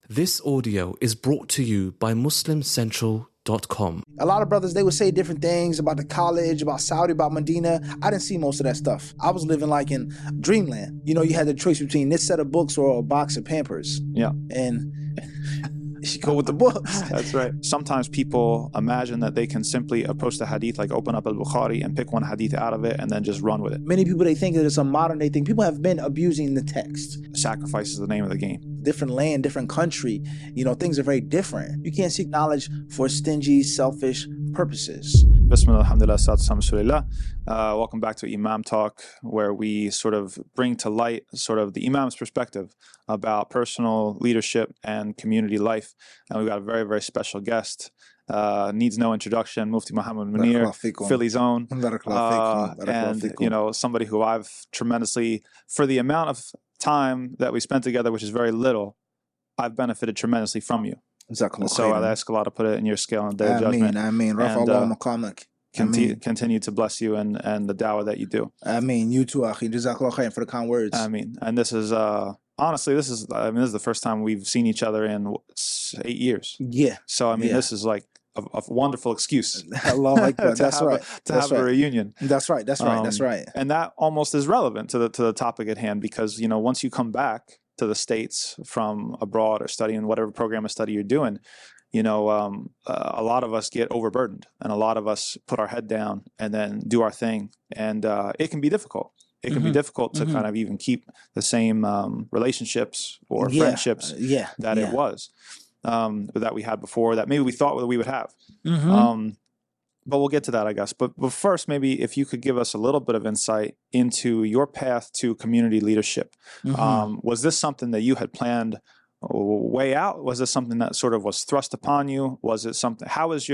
This audio is brought to you by MuslimCentral.com. A lot of brothers, they would say different things about the college, about Saudi, about Medina. I didn't see most of that stuff. I was living like in dreamland. You know, you had the choice between this set of books or a box of Pampers. Yeah. And you go with the books. That's right. Sometimes people imagine that they can simply approach the hadith, like open up al-Bukhari and pick one hadith out of it and then just run with it. Many people, they think that it's a modern day thing. People have been abusing the text. Sacrifice is the name of the game. Different land, different country, you know, things are very different. You can't seek knowledge for stingy, selfish purposes. Bismillah, alhamdulillah, salatu rasulillah. Welcome back to Imam Talk, where we sort of bring to light sort of the Imam's perspective about personal leadership and community life. And we've got a very, very special guest. Needs no introduction, Mufti Muhammad Munir, Philly's own. And, you know, somebody who I've tremendously, for the amount of time that we spent together, which is very little, I've benefited tremendously from you. So I ask Allah to put it in your scale on the day of judgment. Continue to bless you and the dawah that you do. You too, Akhi. Jazakallah khairan for the kind words. And this is honestly, this is the first time we've seen each other in 8 years. Yeah. So this is like a wonderful excuse. Allah Akbar. That's right. To have a reunion. That's right. That's right. And that almost is relevant to the topic at hand, because, you know, once you come back to the States from abroad or studying whatever program of study you're doing, you know, a lot of us get overburdened, and a lot of us put our head down and then do our thing, and it can be difficult. It can be difficult to kind of even keep the same relationships or friendships that it was that we had before, that maybe we thought that we would have. But we'll get to that, I guess. But first, maybe if you could give us a little bit of insight into your path to community leadership. Was this something that you had planned way out? Was this something that sort of was thrust upon you? Was it something? How did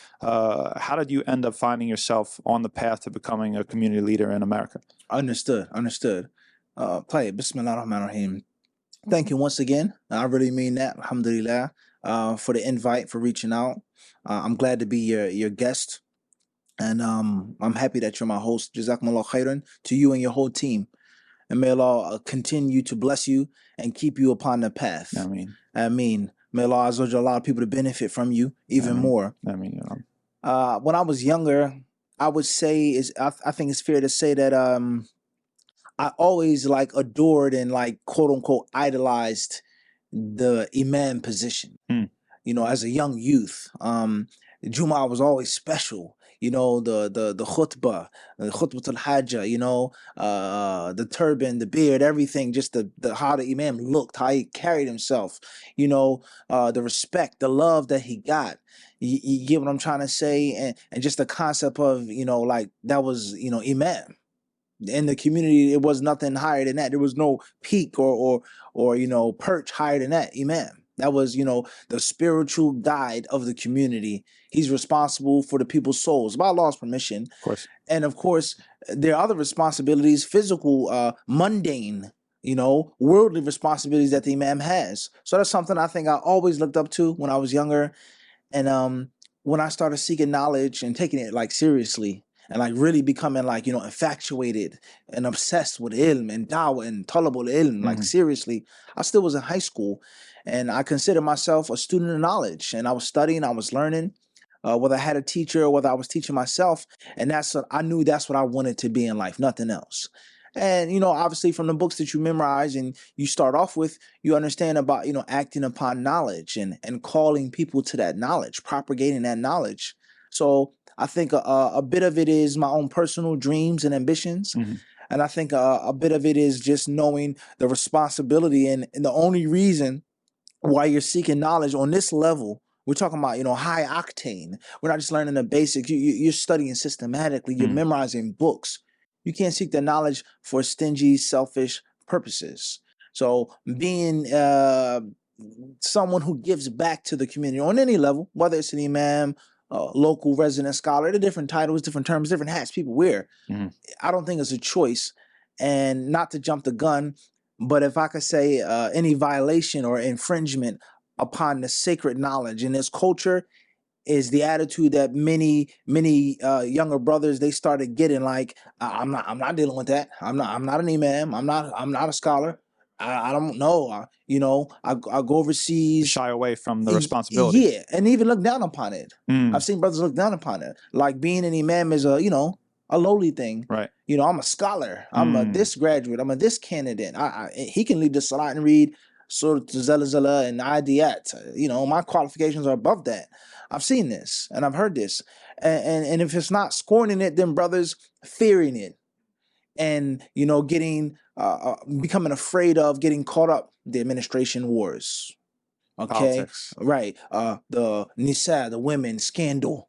you end up finding yourself on the path to becoming a community leader in America? Understood. Play it. Bismillah ar-Rahman ar-Rahim. Thank you once again. I really mean that. Alhamdulillah, for the invite, for reaching out. I'm glad to be your guest. And I'm happy that you're my host. Jazakumullah khairan to you and your whole team. And may Allah continue to bless you and keep you upon the path. Ameen. May Allah Azza wa Jalla allow people to benefit from you even more. Ameen. When I was younger, I would say I think it's fair to say that I always adored and quote unquote idolized the imam position. You know, as a young youth, Jumu'ah was always special. You know, the khutbah, the khutbah al-hajjah, you know, the turban, the beard, everything, just the how the imam looked, how he carried himself, you know, the respect, the love that he got. You get what I'm trying to say? And just the concept of, you know, that was, you know, imam. In the community, it was nothing higher than that. There was no peak or you know, perch higher than that, imam. That was, you know, the spiritual guide of the community. He's responsible for the people's souls, by Allah's permission. Of course. And of course, there are other responsibilities, physical, mundane, you know, worldly responsibilities that the imam has. So that's something I think I always looked up to when I was younger. And when I started seeking knowledge and taking it seriously, and really becoming you know, infatuated and obsessed with ilm and dawah and talabul ilm, seriously, I still was in high school, and I consider myself a student of knowledge, and I was studying, I was learning, whether I had a teacher or whether I was teaching myself, and I knew that's what I wanted to be in life, nothing else. And, you know, obviously from the books that you memorize and you start off with, you understand about, you know, acting upon knowledge and calling people to that knowledge, propagating that knowledge. So I think a bit of it is my own personal dreams and ambitions. And I think a bit of it is just knowing the responsibility and the only reason why you're seeking knowledge on this level. We're talking about, you know, high octane. We're not just learning the basics. You're studying systematically. You're memorizing books. You can't seek the knowledge for stingy, selfish purposes. So being someone who gives back to the community on any level, whether it's an imam, local resident scholar, the different titles, different terms, different hats people wear. I don't think it's a choice. And not to jump the gun, but if I could say any violation or infringement upon the sacred knowledge in this culture is the attitude that many younger brothers, they started getting I'm not dealing with that. I'm not an imam. I'm not a scholar. I don't know. You know, I go overseas. Shy away from the responsibility. Yeah, and even look down upon it. Mm, I've seen brothers look down upon it. Like being an imam is a, you know, a lowly thing. right. You know, I'm a scholar. I'm a this graduate. I'm a this candidate. He can lead the salat and read Surah Zalzala and Adiyat. You know, my qualifications are above that. I've seen this and I've heard this. And if it's not scorning it, then brothers fearing it. And, you know, getting becoming afraid of getting caught up the administration wars. Okay. Politics. Right. The Nisa, the women scandal.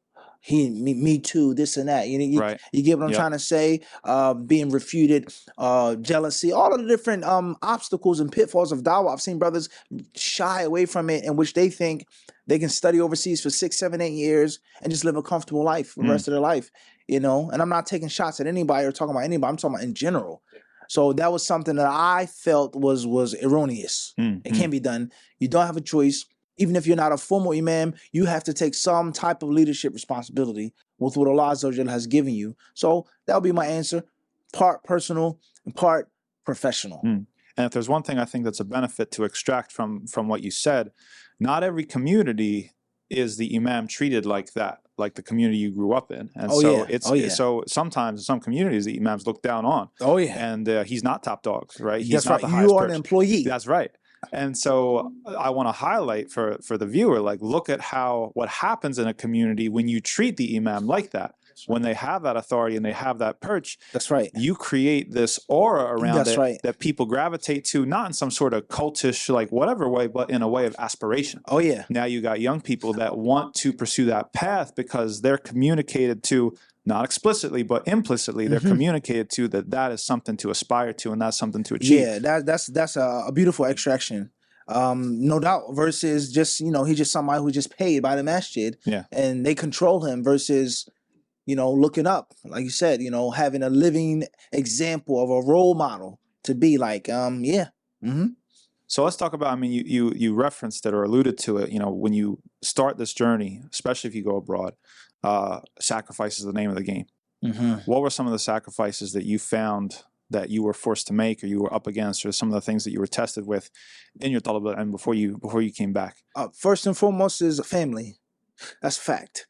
Me too, this and that. You Right. you get what I'm Yep. trying to say? Being refuted, jealousy, all of the different obstacles and pitfalls of dawah. I've seen brothers shy away from it, in which they think they can study overseas for 6, 7, 8 years and just live a comfortable life for the rest of their life. You know, and I'm not taking shots at anybody or talking about anybody. I'm talking about in general. So that was something that I felt was erroneous. It can't be done. You don't have a choice. Even if you're not a formal imam, you have to take some type of leadership responsibility with what Allah Azza wa Jalla has given you. So that would be my answer. Part personal and part professional. And if there's one thing I think that's a benefit to extract from what you said, not every community is the imam treated like that, like the community you grew up in. And so sometimes in some communities the imams look down on. Oh yeah. And he's not top dog, right? He's That's not right. the You highest are an person. employee. That's right. And so I want to highlight for the viewer, like, look at what happens in a community when you treat the imam like that. When they have that authority and they have that perch, That's right. you create this aura around That's it right. that people gravitate to, not in some sort of cultish, like whatever way, but in a way of aspiration. Oh yeah. Now you got young people that want to pursue that path because they're communicated to, not explicitly, but implicitly, they're communicated to that is something to aspire to and that's something to achieve. Yeah, that's a beautiful extraction. No doubt, versus just, you know, he's just somebody who's just paid by the masjid, Yeah. and they control him, versus, you know, looking up, like you said, you know, having a living example of a role model to be like. So let's talk about, I mean, you referenced it or alluded to it, you know, when you start this journey, especially if you go abroad, sacrifice is the name of the game. What were some of the sacrifices that you found that you were forced to make or you were up against, or some of the things that you were tested with in your talab and before you came back? First and foremost is family. That's fact.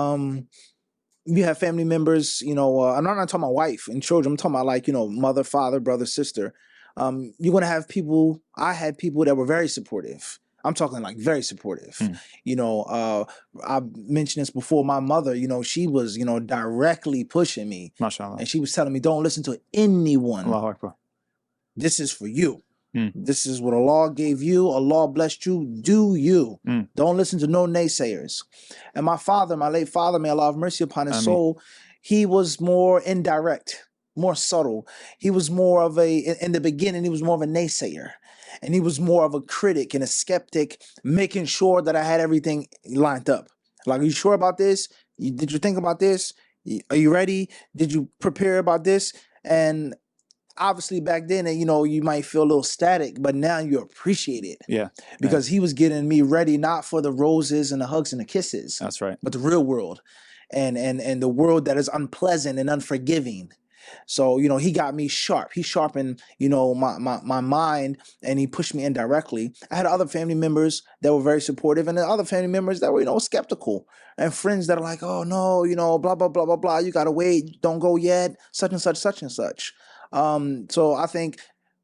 You have family members, you know, I'm not talking about wife and children. I'm talking about, like, you know, mother, father, brother, sister. You're going to have people. I had people that were very supportive. I'm talking like very supportive. You know, I mentioned this before. My mother, you know, she was, you know, directly pushing me. MashaAllah. And she was telling me, don't listen to anyone. Allahu Akbar. This is for you. This is what Allah gave you. Allah blessed you. Do you. Don't listen to no naysayers. And my father, my late father, may Allah have mercy upon his soul, he was more indirect, more subtle. He was more of in the beginning, he was more of a naysayer. And he was more of a critic and a skeptic, making sure that I had everything lined up. Like, are you sure about this? Did you think about this? Are you ready? Did you prepare about this? And obviously back then, you know, you might feel a little static, but now you appreciate it. Yeah. Because he was getting me ready, not for the roses and the hugs and the kisses. That's right. But the real world. And the world that is unpleasant and unforgiving. So, you know, he got me sharp. He sharpened, you know, my mind, and he pushed me indirectly. I had other family members that were very supportive, and then other family members that were, you know, skeptical, and friends that are like, oh no, you know, blah, blah, blah, blah, blah. You got to wait. Don't go yet. Such and such, such and such. So I think,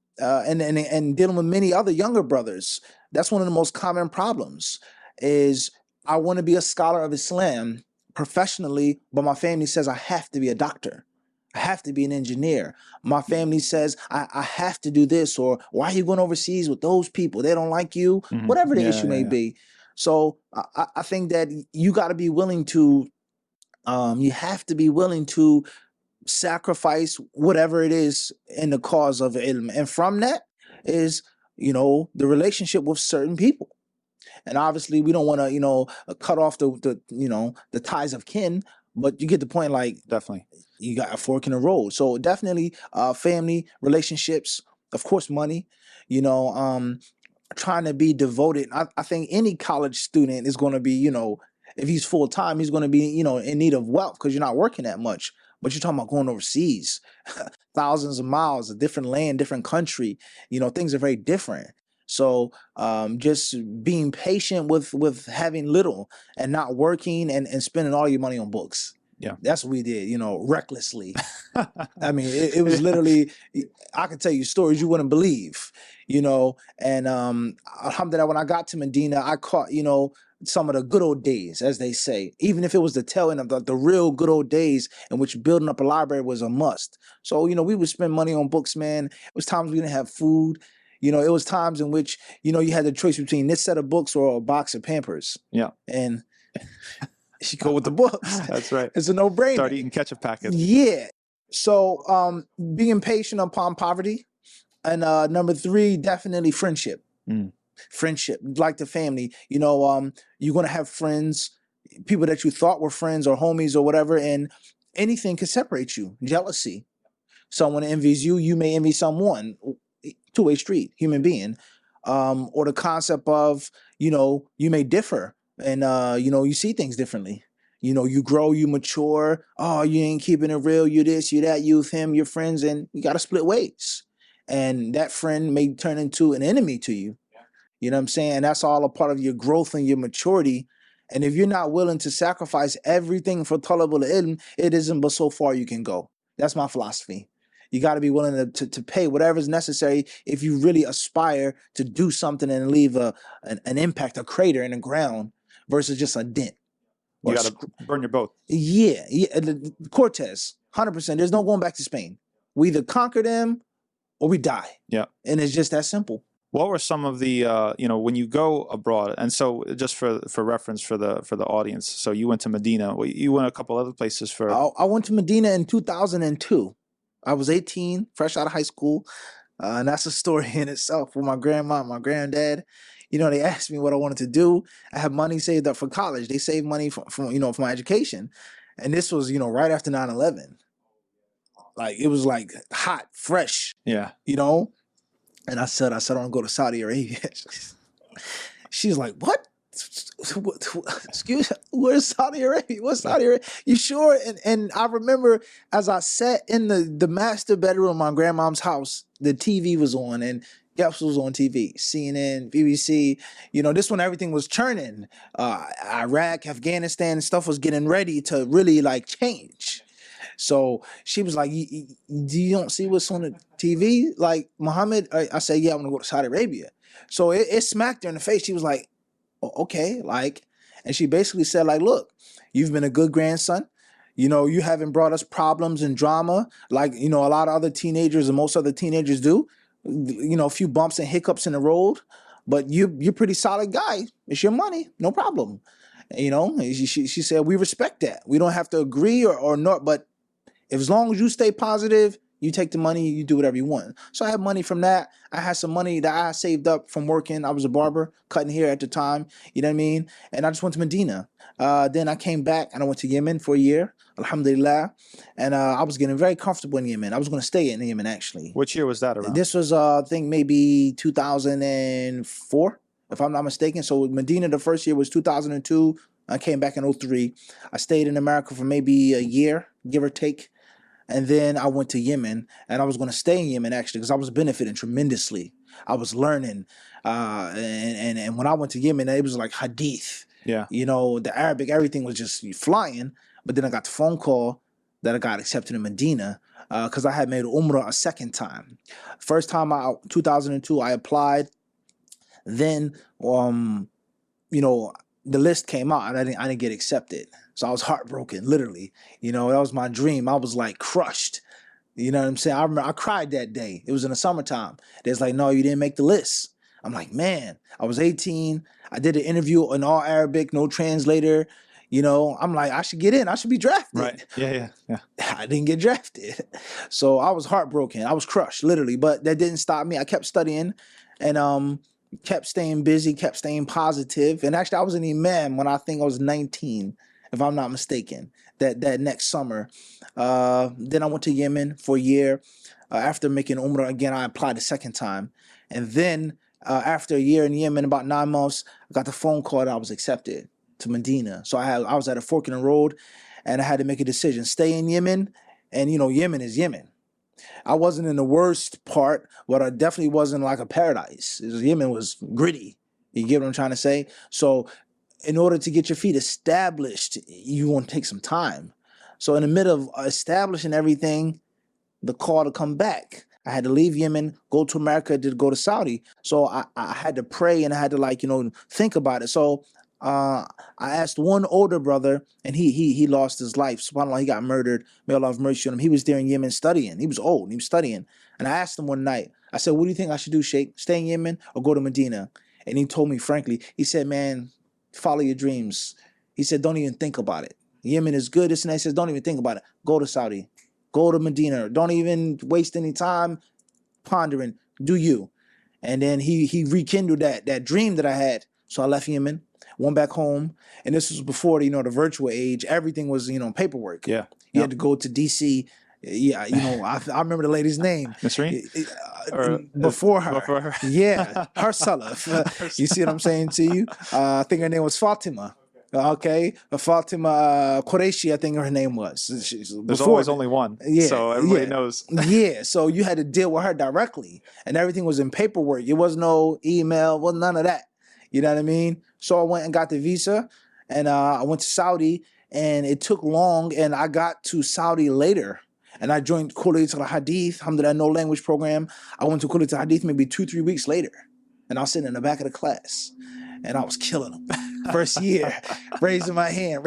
and dealing with many other younger brothers, that's one of the most common problems is I want to be a scholar of Islam professionally, but my family says I have to be a doctor. I have to be an engineer. My family says I have to do this, or why are you going overseas with those people? They don't like you, whatever the issue may be. So I think that you got to be willing to, you have to be willing to sacrifice whatever it is in the cause of ilm. And from that is, you know, the relationship with certain people. And obviously we don't want to, you know, cut off the you know, the ties of kin, but you get the point. Like, Definitely. You got a fork in the road. So definitely family, relationships, of course, money, you know, trying to be devoted. I think any college student is going to be, you know, if he's full time, he's going to be, you know, in need of wealth because you're not working that much. But you're talking about going overseas, thousands of miles, a different land, different country. Things are very different. So just being patient with having little and not working and spending all your money on books. Yeah. That's what we did, recklessly. I mean, it was literally, I could tell you stories you wouldn't believe, and alhamdulillah, when I got to Medina, I caught, some of the good old days, as they say, even if it was the tail end of the real good old days in which building up a library was a must. So, we would spend money on books, man. It was times we didn't have food. It was times in which, you had the choice between this set of books or a box of Pampers. Yeah. And you go with the books. That's right. It's a no-brainer. Start eating ketchup packets. Yeah. So being patient upon poverty. And number 3, definitely friendship. Friendship, like the family. You're going to have friends, people that you thought were friends or homies or whatever, and anything can separate you. Jealousy. Someone envies you, you may envy someone. Two-way street, human being. Or the concept of, you may differ and, you see things differently. You grow, you mature. Oh, you ain't keeping it real. You this, you that, you him, your friends, and you got to split ways. And that friend may turn into an enemy to you. You know what I'm saying? And that's all a part of your growth and your maturity. And if you're not willing to sacrifice everything for talabul ilm, it isn't but so far you can go. That's my philosophy. You got to be willing to pay whatever is necessary if you really aspire to do something and leave an impact, a crater in the ground versus just a dent. You got to burn your boat. Yeah. Cortez, 100%. There's no going back to Spain. We either conquer them or we die. Yeah. And it's just that simple. What were some of the, when you go abroad, and so just for reference for the audience, so you went to Medina, you went a couple other places for... I went to Medina in 2002. I was 18, fresh out of high school, and that's a story in itself with my grandma, my granddad. They asked me what I wanted to do. I had money saved up for college. They saved money for my education. And this was, right after 9/11. Like, it was like hot, fresh. Yeah. And I said, I want to go to Saudi Arabia. She's like, what? Excuse me, where's Saudi Arabia? What's Saudi Arabia? You sure? And I remember as I sat in the master bedroom of my grandmom's house, the TV was on and guess what was on TV? CNN, BBC. This one, everything was churning. Iraq, Afghanistan, and stuff was getting ready to really like change. So she was like, you don't see what's on the TV? Like, Muhammad? I said, yeah, I want to go to Saudi Arabia. So it smacked her in the face. She was like, oh, okay. Like, and she basically said, like, look, you've been a good grandson. You haven't brought us problems and drama like, a lot of other teenagers and most other teenagers do. A few bumps and hiccups in the road. But you're pretty solid guy. It's your money. No problem. She said, we respect that. We don't have to agree or not, but as long as you stay positive, you take the money, you do whatever you want. So I had money from that. I had some money that I saved up from working. I was a barber, cutting hair at the time. You know what I mean? And I just went to Medina. Then I came back and I went to Yemen for a year, alhamdulillah. And I was getting very comfortable in Yemen. I was going to stay in Yemen, actually. Which year was that around? This was, I think, maybe 2004, if I'm not mistaken. So Medina, the first year was 2002. I came back in 2003. I stayed in America for maybe a year, give or take. And then I went to Yemen, and I was going to stay in Yemen, actually, because I was benefiting tremendously. I was learning. And when I went to Yemen, it was like hadith. Yeah. The Arabic, everything was just flying. But then I got the phone call that I got accepted in Medina because I had made Umrah a second time. First time, 2002, I applied. Then, the list came out, and I didn't get accepted. So I was heartbroken, literally. That was my dream. I was like crushed. You know what I'm saying? I remember I cried that day. It was in the summertime. They was like, no, you didn't make the list. I'm like, man, I was 18. I did an interview in all Arabic, no translator. I'm like, I should get in. I should be drafted. Right. Yeah. I didn't get drafted. So I was heartbroken. I was crushed, literally. But that didn't stop me. I kept studying and kept staying busy, kept staying positive. And actually, I was an imam when I think I was 19. If I'm not mistaken, that next summer. Then I went to Yemen for a year. After making Umrah again, I applied the second time. And then after a year in Yemen, about 9 months, I got the phone call that I was accepted to Medina. So I was at a fork in the road, and I had to make a decision: stay in Yemen And, Yemen is Yemen. I wasn't in the worst part, but I definitely wasn't like a paradise. Yemen was gritty. You get what I'm trying to say? So in order to get your feet established, you want to take some time. So in the middle of establishing everything, the call to come back, I had to leave Yemen, go to America, to go to Saudi. So I had to pray and I had to think about it. So I asked one older brother, and he lost his life. SubhanAllah, he got murdered. May Allah have mercy on him. He was there in Yemen studying. He was old. He was studying. And I asked him one night, I said, what do you think I should do, Sheikh? Stay in Yemen or go to Medina? And he told me frankly, he said, man, follow your dreams. He said, don't even think about it. Yemen is good. This and that. He says, don't even think about it. Go to Saudi. Go to Medina. Don't even waste any time pondering. Do you? And then he rekindled that dream that I had. So I left Yemen, went back home, and this was before the virtual age. Everything was paperwork. Yeah, you had to go to DC. Yeah, I remember the lady's name. Nasreen? Before her. Yeah, her salaf. You see what I'm saying to you? I think her name was Fatima. Okay, Fatima Qureshi, I think her name was. There's always only one, yeah, so everybody knows. Yeah, so you had to deal with her directly, and everything was in paperwork. It was no email, well, none of that. You know what I mean? So I went and got the visa, and I went to Saudi, and it took long, and I got to Saudi later. And I joined Kulliyat al-Hadith, alhamdulillah, no language program. I went to Kulliyat al-Hadith maybe 2-3 weeks later, and I was sitting in the back of the class, and I was killing them. First year, raising my hand.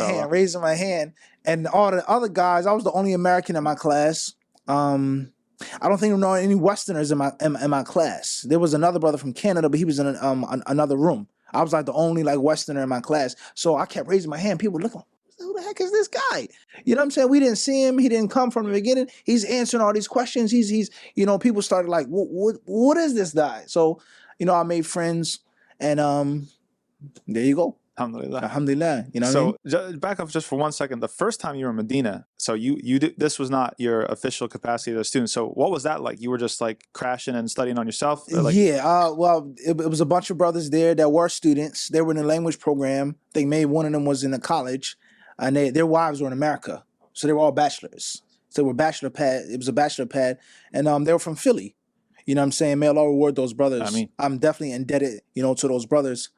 And all the other guys, I was the only American in my class. I don't think there were any Westerners in my class. There was another brother from Canada, but he was in another room. I was like the only Westerner in my class. So I kept raising my hand. People were looking, who the heck is this guy? You know what I'm saying? We didn't see him. He didn't come from the beginning. He's answering all these questions. He's people started like, what is this guy? So, I made friends, and there you go. Alhamdulillah. Alhamdulillah. You know so what I mean? Back up just for 1 second. The first time you were in Medina, so you did, this was not your official capacity as a student. So what was that like? You were just like crashing and studying on yourself? Yeah. Well, it was a bunch of brothers there that were students. They were in the language program. I think maybe one of them was in a college, and their wives were in America. So they were all bachelors. So they were bachelor pad. It was a bachelor pad, and they were from Philly. You know what I'm saying? May Allah reward those brothers. I mean, I'm definitely indebted, to those brothers.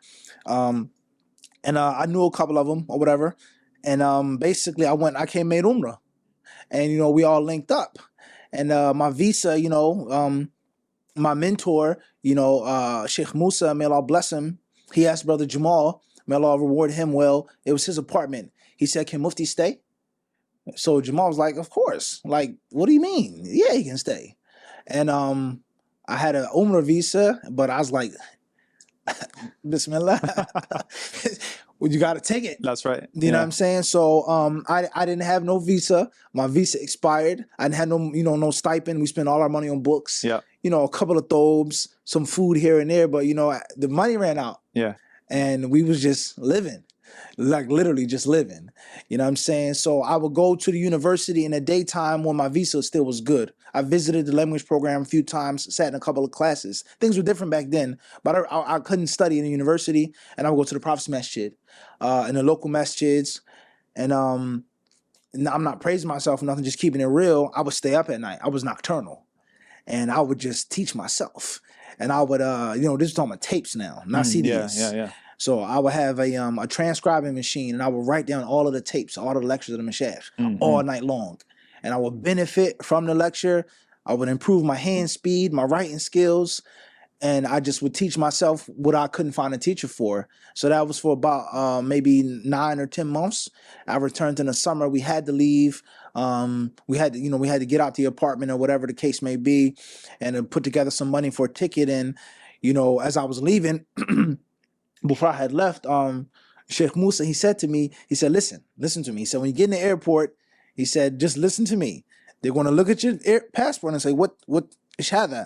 And I knew a couple of them or whatever. And basically I came made Umrah. And, we all linked up. And my visa, my mentor, Sheikh Musa, may Allah bless him, he asked Brother Jamal, may Allah reward him well. It was his apartment. He said, can Mufti stay? So Jamal was like, of course. Like, what do you mean? Yeah, he can stay. And I had an Umrah visa, but I was like, Bismillah. Well, you got to take it. That's right. You know what I'm saying? So I didn't have no visa. My visa expired. I didn't have no stipend. We spent all our money on books. Yeah. A couple of thobes, some food here and there, but the money ran out. Yeah. And we was just living. Like literally just living. You know what I'm saying? So I would go to the university in the daytime when my visa still was good. I visited the language program a few times, sat in a couple of classes. Things were different back then, but I couldn't study in the university, and I would go to the Prophet's Masjid, in the local masjids. And I'm not praising myself or nothing, just keeping it real. I would stay up at night. I was nocturnal. And I would just teach myself. And I would, this is talking about tapes now, not CDs. Yeah. So I would have a transcribing machine, and I would write down all of the tapes, all the lectures of the Mashaykh, all night long. And I would benefit from the lecture. I would improve my hand speed, my writing skills, and I just would teach myself what I couldn't find a teacher for. So that was for about maybe 9 or 10 months. I returned in the summer. We had to leave. We had to get out the apartment or whatever the case may be, and put together some money for a ticket. And as I was leaving. Before I had left, Sheikh Musa, he said to me, listen to me. He said, when you get in the airport, he said, just listen to me. They're going to look at your passport and say, what shahada?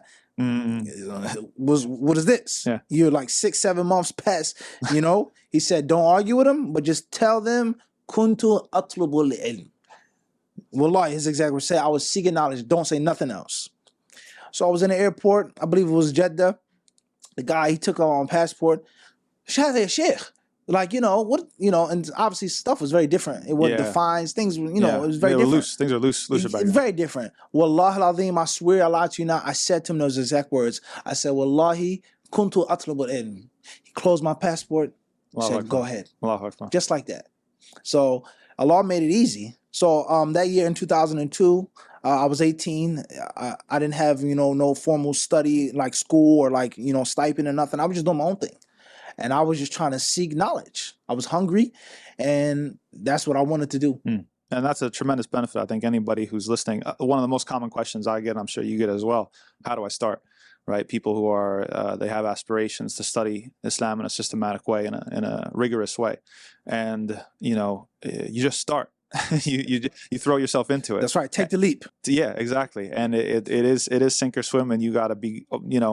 What is this? Yeah. You're like 6-7 months past, He said, don't argue with them, but just tell them, kuntu atlubul ilm. Wallahi, his exact words say, I was seeking knowledge. Don't say nothing else. So I was in the airport. I believe it was Jeddah. The guy, he took out my passport. Shahada ya Sheikh. Like, and obviously stuff was very different. It was Yeah. defines things, it Yeah. was very They were different. loose. Things are looser back then. Very different. Wallahi al-azim, I swear Allah to you now, I said to him those exact words. I said, Wallahi kuntu atlubul ilm. He closed my passport, Allahu said, Akbar. go ahead. Allahu Akbar. Just like that. So Allah made it easy. So that year in 2002, I was 18. I didn't have, no formal study like school or like, stipend or nothing. I was just doing my own thing. And I was just trying to seek knowledge. I was hungry, and that's what I wanted to do. And that's a tremendous benefit. I think anybody who's listening, one of the most common questions I get, I'm sure you get as well, how do I start? Right? People who are, they have aspirations to study Islam in a systematic way, in a rigorous way. And, you just start. you throw yourself into it. That's right. Take the leap. Yeah, exactly. And it is sink or swim, and you got to be,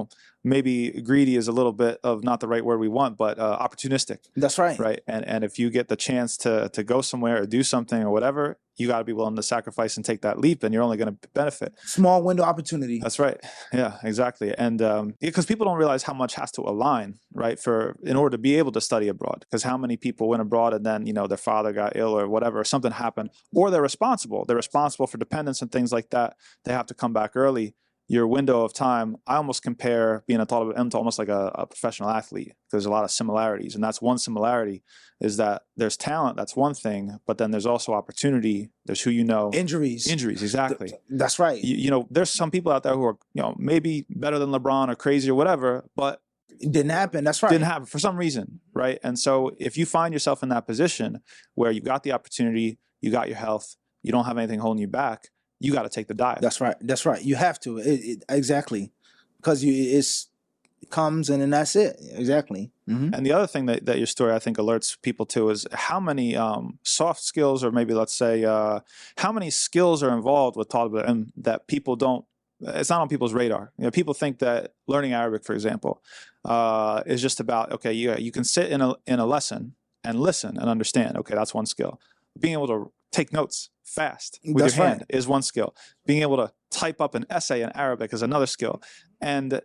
maybe greedy is a little bit of not the right word we want, but opportunistic. That's right. Right. And if you get the chance to go somewhere or do something or whatever, you got to be willing to sacrifice and take that leap, and you're only going to benefit. Small window opportunity. That's right. Yeah, exactly. And because people don't realize how much has to align, right, in order to be able to study abroad. Because how many people went abroad and then, their father got ill or whatever, or something happened, or they're responsible. They're responsible for dependents and things like that. They have to come back early. Your window of time, I almost compare being a talib ilm to almost like a professional athlete. There's a lot of similarities, and that's one similarity is that there's talent. That's one thing, but then there's also opportunity. There's who you know. Injuries, exactly. That's right. There's some people out there who are maybe better than LeBron or crazy or whatever, but it didn't happen. That's right. Didn't happen for some reason, right? And so if you find yourself in that position where you got the opportunity, you got your health, you don't have anything holding you back, you got to take the dive. That's right. That's right. You have to. Exactly. Because it comes and then that's it. Exactly. Mm-hmm. And the other thing that your story, I think, alerts people to is how many soft skills, or maybe let's say how many skills are involved with talib ilm that people don't, it's not on people's radar. People think that learning Arabic, for example, is just about, okay, you can sit in a lesson and listen and understand. Okay, that's one skill. Being able to take notes fast with That's your hand right. is one skill. Being able to type up an essay in Arabic is another skill. And,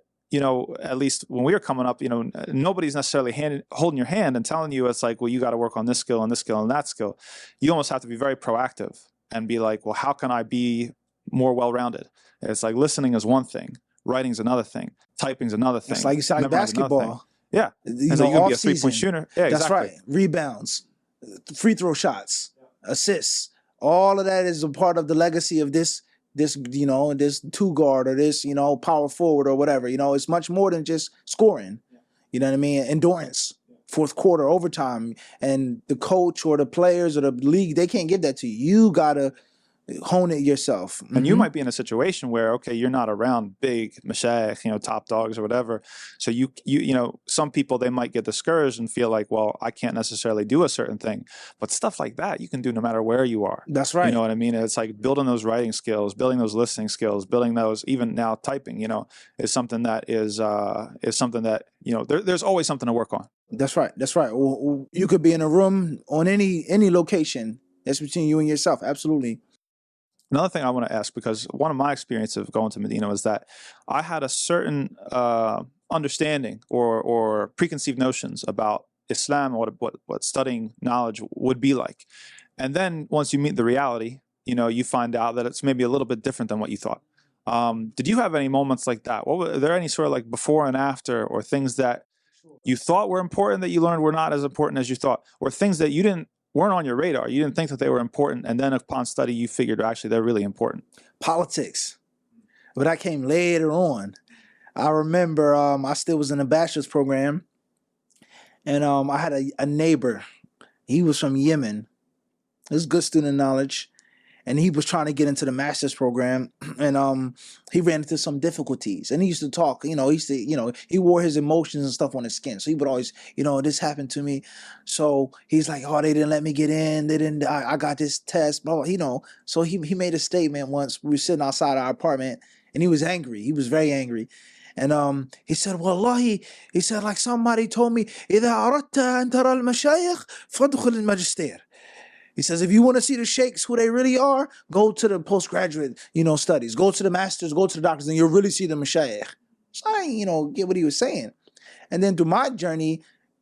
at least when we were coming up, nobody's necessarily holding your hand and telling you it's like, well, you got to work on this skill and this skill and that skill. You almost have to be very proactive and be like, well, how can I be more well-rounded? It's like listening is one thing. Writing's another thing. Typing's another thing. It's like basketball. Yeah. And so you can be a three-point shooter. Yeah, That's exactly. right. Rebounds, free throw shots, assists. All of that is a part of the legacy of this this two guard or this power forward or whatever. It's much more than just scoring. You know what I mean? Endurance, fourth quarter, overtime, and the coach or the players or the league, they can't give that to you. You gotta hone it yourself. And you might be in a situation where, okay, you're not around big mashayikh, top dogs or whatever. So you some people, they might get discouraged and feel like, well, I can't necessarily do a certain thing. But stuff like that you can do no matter where you are. That's right. You know what I mean? It's like building those writing skills, building those listening skills, building those, even now typing, is something that is something that, there's always something to work on. That's right. That's right. You could be in a room on any location. That's between you and yourself. Absolutely. Another thing I want to ask, because one of my experience of going to Medina was that I had a certain understanding or preconceived notions about Islam and what studying knowledge would be like. And then once you meet the reality, you find out that it's maybe a little bit different than what you thought. Did you have any moments like that? Are there any sort of like before and after, or things that you thought were important that you learned were not as important as you thought, or things that weren't on your radar? You didn't think that they were important, and then upon study, you figured actually they're really important. Politics, but that came later on. I remember I still was in a bachelor's program, and I had a neighbor. He was from Yemen. He was good student knowledge, and he was trying to get into the master's program, and he ran into some difficulties. And he used to talk, he wore his emotions and stuff on his skin. So he would always, this happened to me. So he's like, oh, they didn't let me get in. They didn't. I got this test, blah, blah, So he made a statement once. We were sitting outside our apartment, and he was angry. He was very angry. And he said, Wallahi, he said, like somebody told me, إذا أردت أن ترى المشايخ فادخل الماجستير. He says, if you want to see the sheikhs, who they really are, go to the postgraduate, studies. Go to the masters, go to the doctors, and you'll really see the mashayikh. So I didn't, get what he was saying. And then through my journey,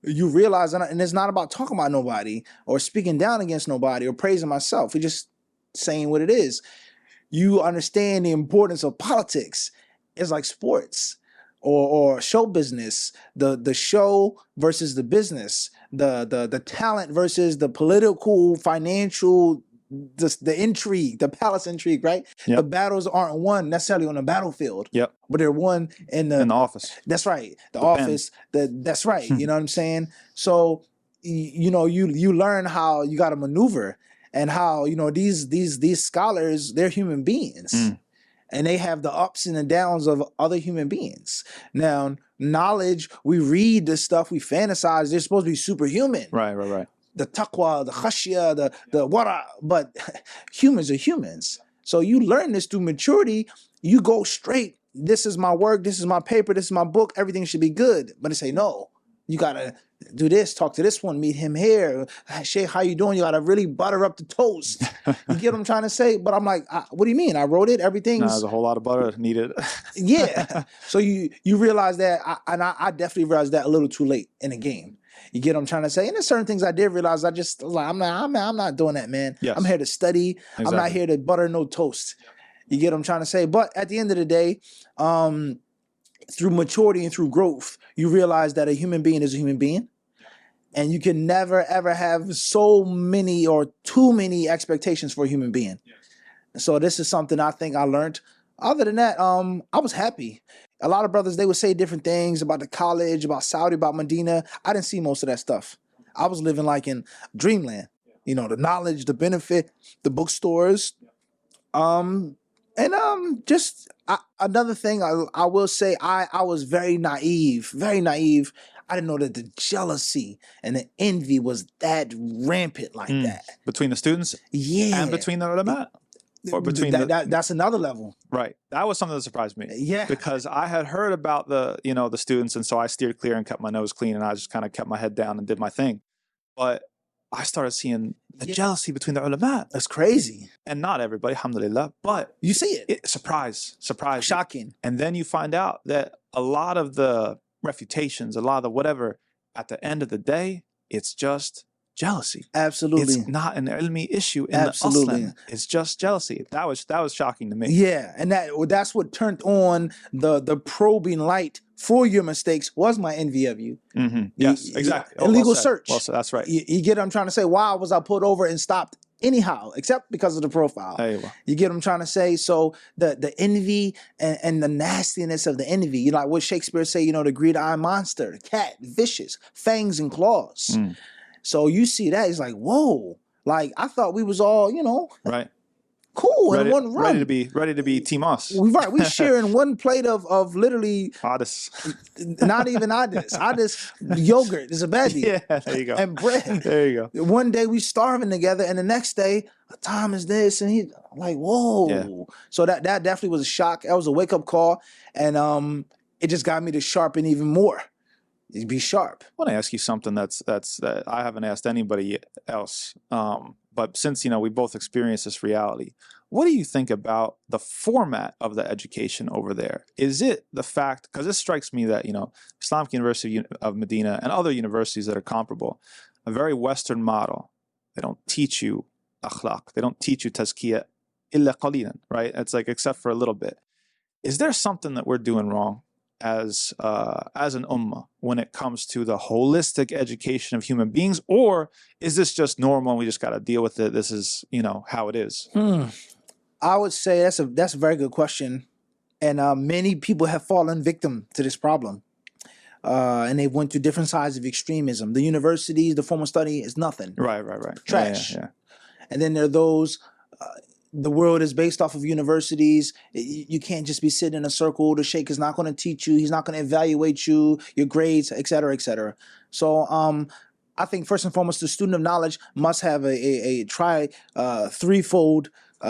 you realize, and it's not about talking about nobody or speaking down against nobody or praising myself. We're just saying what it is. You understand the importance of politics. It's like sports or show business, the show versus the business, the talent versus the political, financial, the intrigue, the palace intrigue, right? Yep. The battles aren't won necessarily on the battlefield, Yep. but they're won in In the office. That's right. The pen. office. That's right. You know what I'm saying? So you know, you learn how you got to maneuver and how, you know, these scholars, they're human beings. And they have the ups and the downs of other human beings. Now, knowledge, we read this stuff, we fantasize, they're supposed to be superhuman. Right. The taqwa, the khashya, the wara, but humans are humans. So you learn this through maturity. You go straight. This is my work. This is my paper. This is my book. Everything should be good. But they say, no, you got to do this. Talk to this one. Meet him here. Sheikh, how you doing? You got to really butter up the toast. You get what I'm trying to say? But I'm like, what do you mean? I wrote it. Everything's... No, there's a whole lot of butter needed. Yeah. So you realize that, I definitely realized that a little too late in the game. You get what I'm trying to say? And there's certain things I did realize. I just like, I'm not doing that, man. Yes. I'm here to study. Exactly. I'm not here to butter no toast. You get what I'm trying to say? But at the end of the day, through maturity and through growth, you realize that a human being is a human being. And you can never, ever have so many or too many expectations for a human being. So this is something I think I learned. Other than that, I was happy. A lot of brothers, they would say different things about the college, about Saudi, about Medina. I didn't see most of that stuff. I was living like in dreamland. You know, the knowledge, the benefit, the bookstores. Just another thing I will say, I was very naive. I didn't know that the jealousy and the envy was that rampant like that. Between the students? Yeah. And between the ulama? Or between that's another level. Right. That was something that surprised me. Yeah. Because I had heard about the students, and so I steered clear and kept my nose clean, and I just kind of kept my head down and did my thing. But I started seeing the jealousy between the ulama. That's crazy. And not everybody, alhamdulillah, but you see it. Surprise. Shocking. And then you find out that a lot of the refutations, a lot of the whatever, at the end of the day, it's just jealousy. Absolutely. It's not an ilmi issue in Absolutely. the aslan. It's just jealousy. That was shocking to me. Yeah, and that's what turned on the probing light for your mistakes was my envy of you. Mm-hmm. Yes, exactly. Illegal search. Well, so that's right. You get what I'm trying to say? Why was I pulled over and stopped anyhow, except because of the profile? You get what I'm trying to say? So the envy and the nastiness of the envy, you know, like what Shakespeare say, you know, the greed-eyed monster, the cat, vicious, fangs and claws. So you see that, it's like, whoa. Like, I thought we was all, you know, right, cool in one run. Ready to be Team Us. We sharing one plate of literally Adis. Not even Adis yogurt, zabadi. Yeah, there you go. And bread. There you go. One day we starving together, and the next day, Tom is this, and he like, whoa. Yeah. So that definitely was a shock. That was a wake up call, and it just got me to sharpen even more. Be sharp. I want to ask you something that I haven't asked anybody else. But since, you know, we both experienced this reality, what do you think about the format of the education over there? Is it the fact, because it strikes me that, you know, Islamic University of Medina and other universities that are comparable, a very Western model. They don't teach you akhlaq. They don't teach you tazkiyah illa qalilan, right? It's like, except for a little bit. Is there something that we're doing wrong as an ummah when it comes to the holistic education of human beings, or is this just normal and we just got to deal with it? This is, you know, how it is. I would say that's a very good question, and many people have fallen victim to this problem, and they went to different sides of extremism. The universities, the formal study is nothing. Right. Trash. Yeah. And then there are those. The world is based off of universities. You can't just be sitting in a circle. The sheikh is not going to teach you. He's not going to evaluate you, your grades, et cetera, et cetera. So I think first and foremost, the student of knowledge must have a threefold.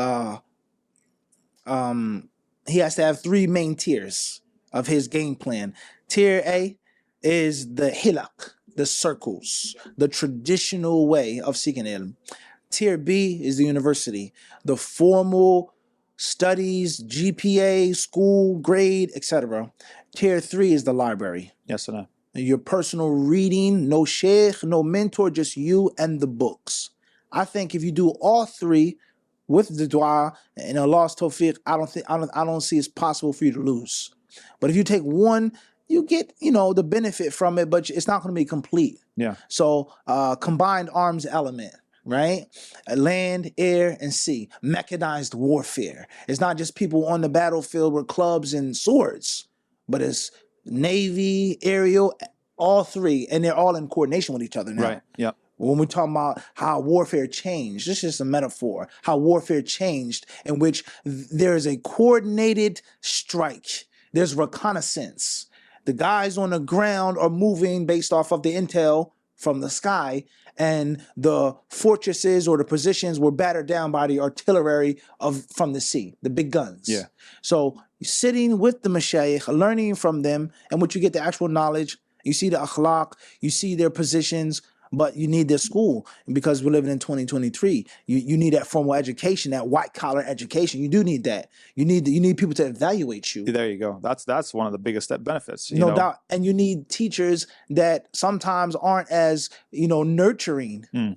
He has to have three main tiers of his game plan. Tier A is the hilak, the circles, the traditional way of seeking ilm. Tier B is the university, the formal studies, GPA, school, grade, etc. Tier 3 is the library. Yes or no? your personal reading, no sheikh, no mentor, just you and the books. I think if you do all three with the dua and Allah's tawfiq, I don't see it's possible for you to lose. But if you take one, you get, the benefit from it, but it's not going to be complete. Yeah. So combined arms element, right? Land, air, and sea. Mechanized warfare. It's not just people on the battlefield with clubs and swords, but it's Navy, aerial, all three, and they're all in coordination with each other now. Right. Yeah. When we're talking about how warfare changed, this is just a metaphor, how warfare changed in which there is a coordinated strike. There's reconnaissance. The guys on the ground are moving based off of the intel from the sky, and the fortresses or the positions were battered down by the artillery from the sea, the big guns. Yeah. So sitting with the mashayikh, learning from them, and what you get the actual knowledge, you see the akhlaq, you see their positions, but you need their school. And because we're living in 2023, you need that formal education, that white collar education. You do need that. You need people to evaluate you. There you go. That's one of the biggest benefits. No doubt. And you need teachers that sometimes aren't as, nurturing. Mm.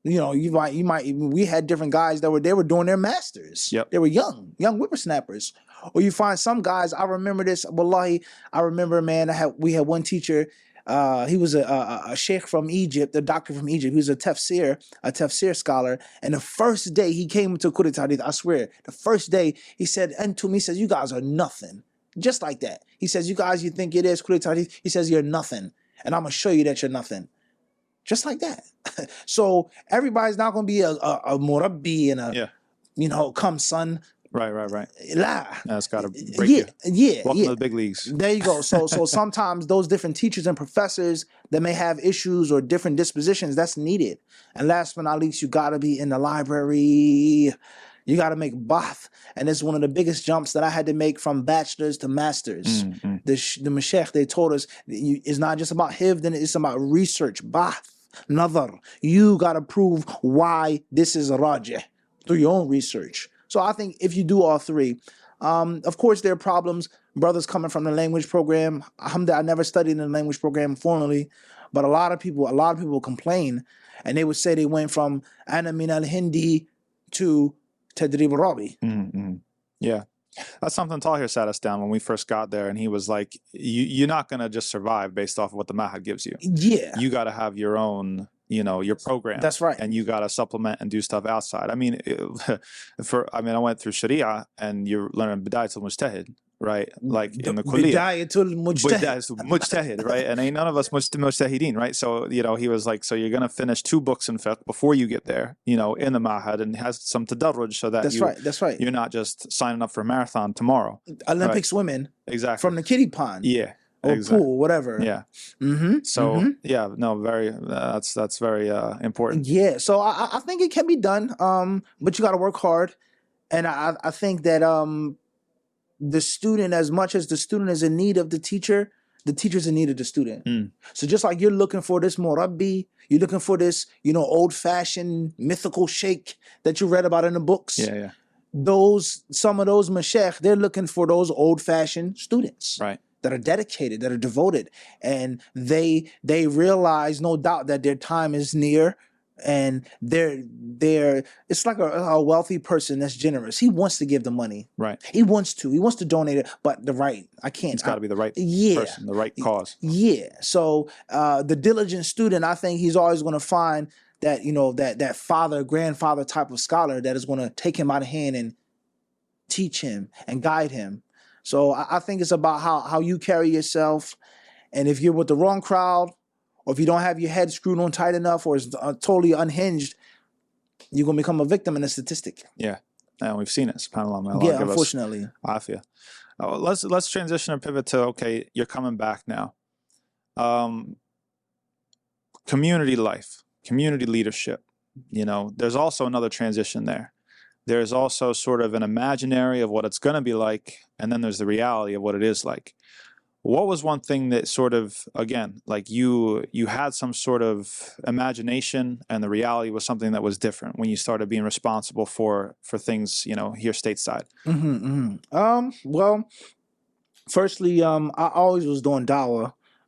We had different guys they were doing their masters. Yep. They were young whippersnappers. Or you find some guys, I remember this, wallahi, man, we had one teacher. He was a sheikh from Egypt, a doctor from Egypt. He was a tafsir scholar. And the first day he came to Kuret Hadith, I swear, the first day he said, he says, you guys are nothing. Just like that. He says, you guys, you think it is Kuret Hadith? He says, you're nothing. And I'm going to show you that you're nothing. Just like that. So everybody's not going to be a murabbi and come son. Right. La. That's got to break you. Yeah. Welcome to the big leagues. There you go. So sometimes those different teachers and professors that may have issues or different dispositions, that's needed. And last but not least, you got to be in the library. You got to make bath. And it's one of the biggest jumps that I had to make from bachelor's to master's. Mm-hmm. The mashaykh, they told us, it's not just about hifd, it's about research, bath, nazar. You got to prove why this is rajih through your own research. So I think if you do all three, of course there are problems. Brothers coming from the language program. Alhamdulillah, I never studied in the language program formally, but a lot of people complain, and they would say they went from Ana min al-Hindi to Tadrib al-Rabi. Mm-hmm. Yeah. That's something Tahir sat us down when we first got there, and he was like, you're not going to just survive based off of what the Mahad gives you. Yeah. You got to have your own, your program. That's right. And you got to supplement and do stuff outside. I mean, I went through Sharia, and you're learning Bidayat al-Mujtahid, right? Like in the Kulliyah. Bidayat Mujtahid, right? And ain't none of us Mujtahideen, right? So, he was like, so you're going to finish 2 books in fiqh before you get there, in the Mahad, and has some tadarruj so that That's right. You're not just signing up for a marathon tomorrow. Olympic swimming. Exactly. From the kiddie pond. Yeah. Or pool, whatever. Yeah. Mm-hmm. So that's very important. Yeah. So I think it can be done. But you got to work hard, and I think that the student, as much as the student is in need of the teacher's in need of the student. Mm. So just like you're looking for this murabbi, you're looking for this, old-fashioned mythical sheikh that you read about in the books. Yeah. Some of those mashaykh, they're looking for those old-fashioned students. Right. That are dedicated, that are devoted, and they realize, no doubt, that their time is near, and they're it's like a wealthy person that's generous. He wants to give the money, right? He wants to donate it, but it's got to be the right person, the right cause. Yeah. So the diligent student, I think he's always going to find that that father, grandfather type of scholar that is going to take him out of hand and teach him and guide him. So I think it's about how you carry yourself. And if you're with the wrong crowd, or if you don't have your head screwed on tight enough, or it's totally unhinged, you're going to become a victim in a statistic. Yeah. And we've seen it. SubhanAllah, may Allah yeah, give unfortunately. Us afia. Let's transition and pivot to, okay, you're coming back now. Community life, community leadership. There's also another transition there. There's also sort of an imaginary of what it's going to be like, and then there's the reality of what it is like. What was one thing that sort of, again, like you had some sort of imagination, and the reality was something that was different when you started being responsible for things, here stateside? Well, firstly, I always was doing dawah.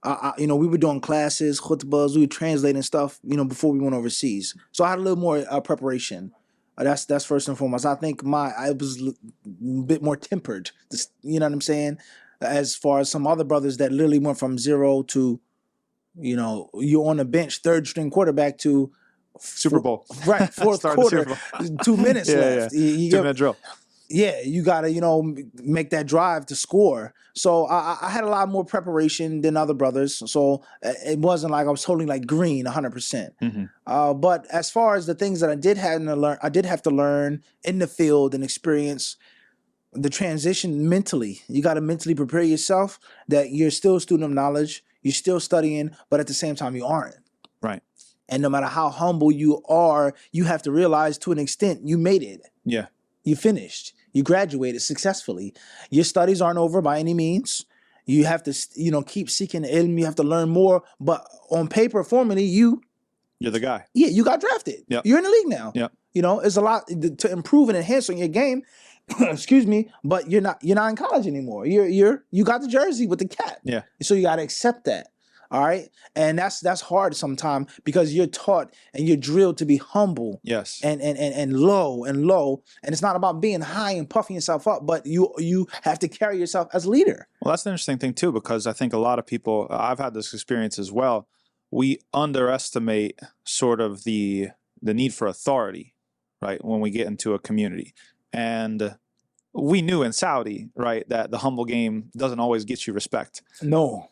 You know, we were doing classes, khutbahs, we were translating stuff, you know, before we went overseas. So I had a little more preparation. That's first and foremost. I think I was a bit more tempered. You know what I'm saying? As far as some other brothers that literally went from zero to, you know, you're on the bench, third string quarterback to Super Bowl. Right, fourth Starting the quarter, Super Bowl. 2 minutes left. You 2-minute drill. yeah, you gotta, you know, make that drive to score. So I had a lot more preparation than other brothers. So it wasn't like I was totally like green 100%. But as far as the things that I did have to learn in the field and experience the transition mentally. You got to mentally prepare yourself that you're still a student of knowledge, you're still studying, but at the same time you aren't. Right. And no matter how humble you are, you have to realize to an extent you made it. Yeah. You finished. You graduated successfully. Your studies aren't over by any means. You have to, you know, keep seeking ilm. You have to learn more. But on paper, formally, you're the guy. Yeah, you got drafted. Yep. You're in the league now. Yep. You know, it's a lot to improve and enhance on your game. Excuse me, but you're not in college anymore. You got the jersey with the cap. Yeah. So you got to accept that. All right, and that's hard sometimes because you're taught and you're drilled to be humble. Yes. And low, and it's not about being high and puffing yourself up, but you have to carry yourself as a leader. Well, that's an interesting thing too, because I think a lot of people, I've had this experience as well. We underestimate sort of the need for authority, right? When we get into a community, and we knew in Saudi, right, that the humble game doesn't always get you respect. No,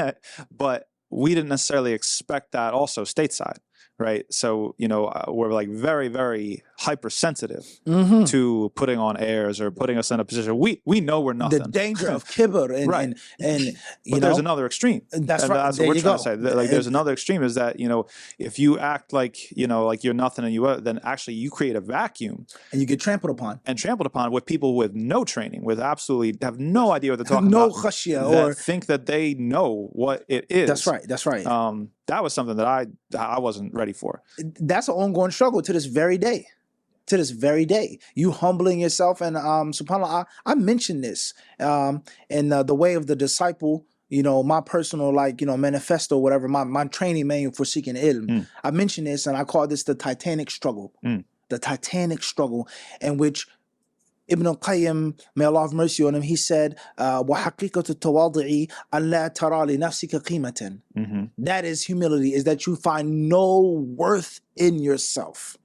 but we didn't necessarily expect that also stateside, right? So, you know, we're like very, very hypersensitive to putting on airs or putting us in a position. We know we're nothing. The danger of kibber and right. and but there's another extreme. That's and right. That's There what we're you trying go. to say. Like, there's another extreme is that, you know, if you act like, you know, like you're nothing and you then actually you create a vacuum and you get trampled upon with people with no training, with absolutely have no idea what they're talking no about. khashya That or think that they know what it is. That's right. That's right. That was something that I wasn't ready for. That's an ongoing struggle to this very day. To this very day, you humbling yourself, and subhanAllah, I mentioned this in the way of the disciple. You know, my personal manifesto, whatever, my training manual for seeking ilm. I mentioned this, and I call this the Titanic struggle. The Titanic struggle, in which Ibn al-Qayyim, may Allah have mercy on him, he said, وَحَقِيقَةُ التَّوَاضِعِ أَنْ لَا تَرَى لِنَفْسِكَ قِيمَةً. That is humility, is that you find no worth in yourself.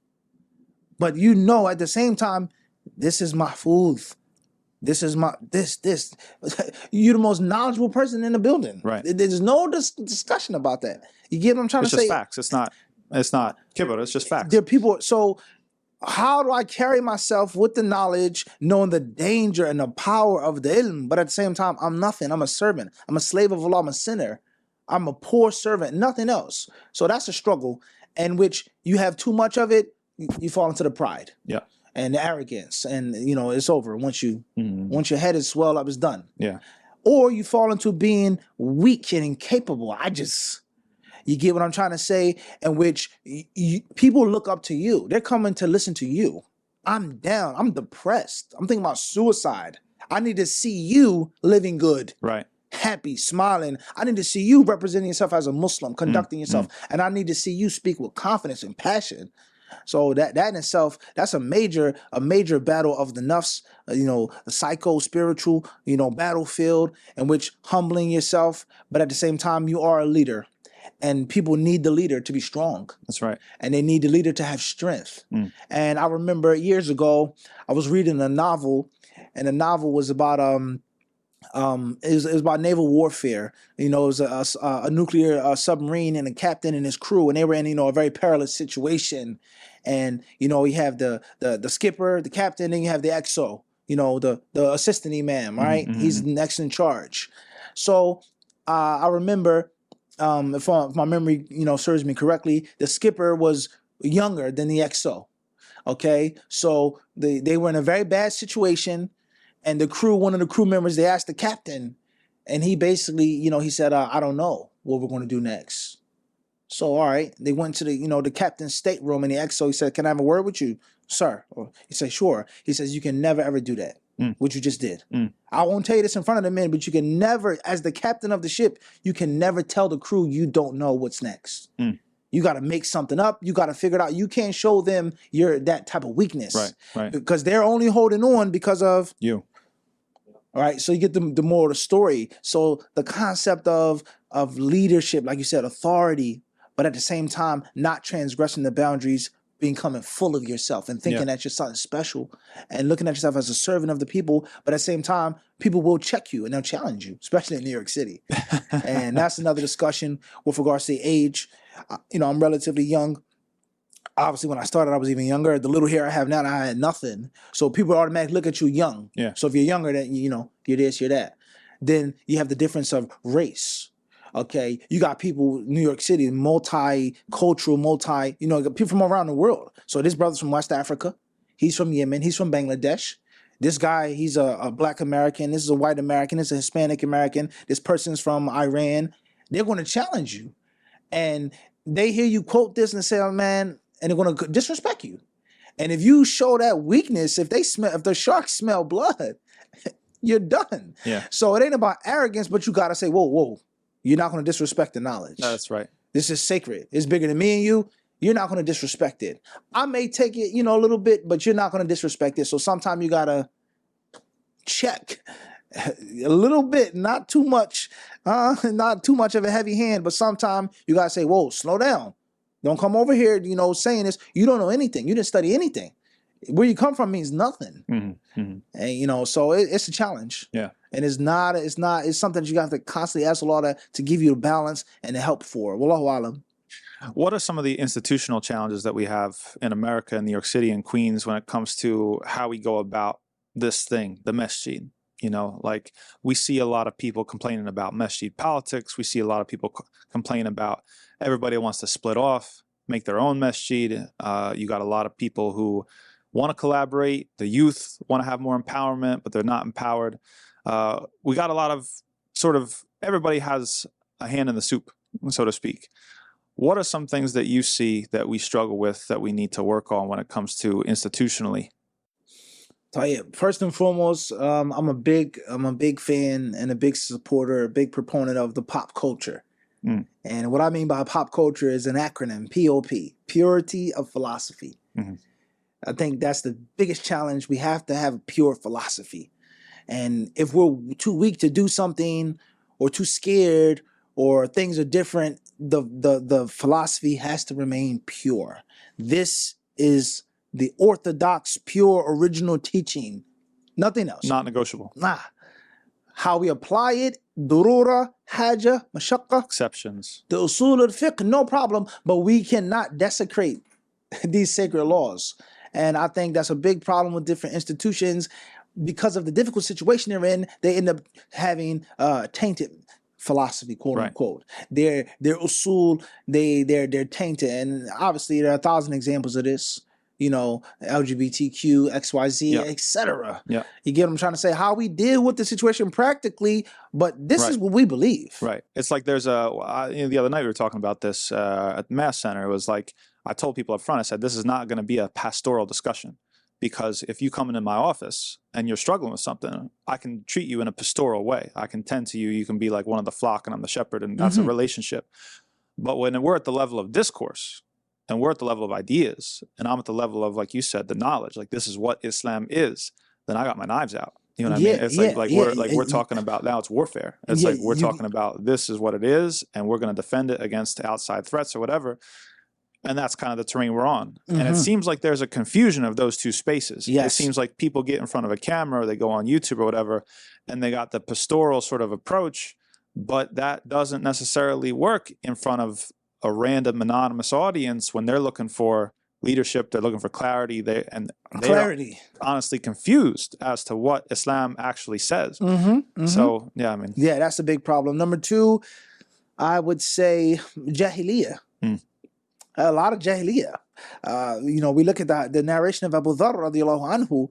But you know at the same time, this is mahfuz. This is this. You're the most knowledgeable person in the building. Right. There's no discussion about that. You get what I'm trying to say? It's just facts. It's not kibber. It's just facts. There are people, so how do I carry myself with the knowledge, knowing the danger and the power of the ilm, but at the same time, I'm nothing. I'm a servant. I'm a slave of Allah. I'm a sinner. I'm a poor servant, nothing else. So that's a struggle in which you have too much of it, you fall into the pride. Yeah. And the arrogance. And, you know, it's over. Once your head is swelled up, it's done. Yeah. Or you fall into being weak and incapable. You get what I'm trying to say? In which people look up to you. They're coming to listen to you. I'm down. I'm depressed. I'm thinking about suicide. I need to see you living good. Right. Happy, smiling. I need to see you representing yourself as a Muslim, conducting yourself. And I need to see you speak with confidence and passion. So that in itself, that's a major battle of the nafs, the psycho-spiritual, battlefield in which humbling yourself, but at the same time, you are a leader. And people need the leader to be strong. That's right. And they need the leader to have strength. And I remember years ago, I was reading a novel, and the novel was about it was about naval warfare. It was a nuclear submarine and a captain and his crew, and they were in a very perilous situation. And you have the skipper, the captain, then you have the XO, the assistant imam, right? He's next in charge. So I remember, if my memory serves me correctly, the skipper was younger than the XO. Okay, so they were in a very bad situation. And the crew, one of the crew members, they asked the captain, and he basically, he said, I don't know what we're going to do next. So, all right, they went to the captain's stateroom, and the XO, he said, can I have a word with you, sir? Or he said, sure. He says, you can never, ever do that. which you just did. Mm. I won't tell you this in front of the men, but you can never, as the captain of the ship, you can never tell the crew you don't know what's next. Mm. You got to make something up. You got to figure it out. You can't show them that type of weakness. Right. Because they're only holding on because of You. all right. So you get the moral of the story. So the concept of leadership, like you said, authority, but at the same time, not transgressing the boundaries, becoming full of yourself and thinking that you're something special and looking at yourself as a servant of the people. But at the same time, people will check you and they'll challenge you, especially in New York City. And that's another discussion with regards to age. I'm relatively young. Obviously, when I started, I was even younger. The little hair I have now, I had nothing. So people automatically look at you young. Yeah. So if you're younger, then you're this, you're that. Then you have the difference of race. Okay, you got people in New York City, multicultural, people from around the world. So this brother's from West Africa. He's from Yemen. He's from Bangladesh. This guy, he's a Black American. This is a white American. This is a Hispanic American. This person's from Iran. They're going to challenge you. And they hear you quote this and say, oh, man, and they're going to disrespect you. And if you show that weakness, if the sharks smell blood, you're done. Yeah. So it ain't about arrogance, but you got to say, whoa. You're not going to disrespect the knowledge. That's right. This is sacred. It's bigger than me and you. You're not going to disrespect it. I may take it, a little bit, but you're not going to disrespect it. So sometimes you got to check a little bit, not too much of a heavy hand, but sometimes you got to say, whoa, slow down. Don't come over here, saying this. You don't know anything. You didn't study anything. Where you come from means nothing. Mm-hmm. Mm-hmm. And, so it's a challenge. Yeah. And it's something that you got to constantly ask Allah to give you the balance and the help for. Wallahu alam. What are some of the institutional challenges that we have in America, in New York City and Queens when it comes to how we go about this thing, the masjid? Like we see a lot of people complaining about masjid politics. We see a lot of people complain about everybody wants to split off, make their own masjid. You got a lot of people who want to collaborate. The youth want to have more empowerment, but they're not empowered. We got a lot of everybody has a hand in the soup, so to speak. What are some things that you see that we struggle with that we need to work on when it comes to institutionally? First and foremost, I'm a big fan and a big supporter, a big proponent of the pop culture. Mm. And what I mean by pop culture is an acronym, POP, Purity of Philosophy. Mm-hmm. I think that's the biggest challenge. We have to have pure philosophy. And if we're too weak to do something or too scared or things are different, the philosophy has to remain pure. This is the orthodox, pure, original teaching. Nothing else. Not negotiable. Nah. How we apply it, durura, haja, mashaqqa. Exceptions. The usul al-fiqh, no problem. But we cannot desecrate these sacred laws. And I think that's a big problem with different institutions. Because of the difficult situation they're in, they end up having tainted philosophy, quote unquote. Their usul, they're tainted. And obviously there are 1,000 examples of this. LGBTQ, XYZ, etc. Yeah. You get what I'm trying to say? How we deal with the situation practically, but this is what we believe. Right. It's like there's the other night we were talking about this at the Mass Center. It was like, I told people up front, I said, this is not going to be a pastoral discussion. Because if you come into my office and you're struggling with something, I can treat you in a pastoral way. I can tend to you. You can be like one of the flock and I'm the shepherd, and that's a relationship. But when we're at the level of discourse and we're at the level of ideas and I'm at the level of, like you said, the knowledge, like this is what Islam is, then I got my knives out. You know what I mean? It's we're talking about now it's warfare. It's like we're talking about this is what it is and we're going to defend it against outside threats or whatever. And that's kind of the terrain we're on. Mm-hmm. And it seems like there's a confusion of those two spaces. Yes. It seems like people get in front of a camera or they go on YouTube or whatever, and they got the pastoral sort of approach, but that doesn't necessarily work in front of a random anonymous audience when they're looking for leadership, they're looking for clarity, they are honestly confused as to what Islam actually says. Mm-hmm. Mm-hmm. So, yeah, that's a big problem. Number two, I would say Jahiliyyah. A lot of Jahiliyyah. We look at the narration of Abu Dharr radiallahu anhu,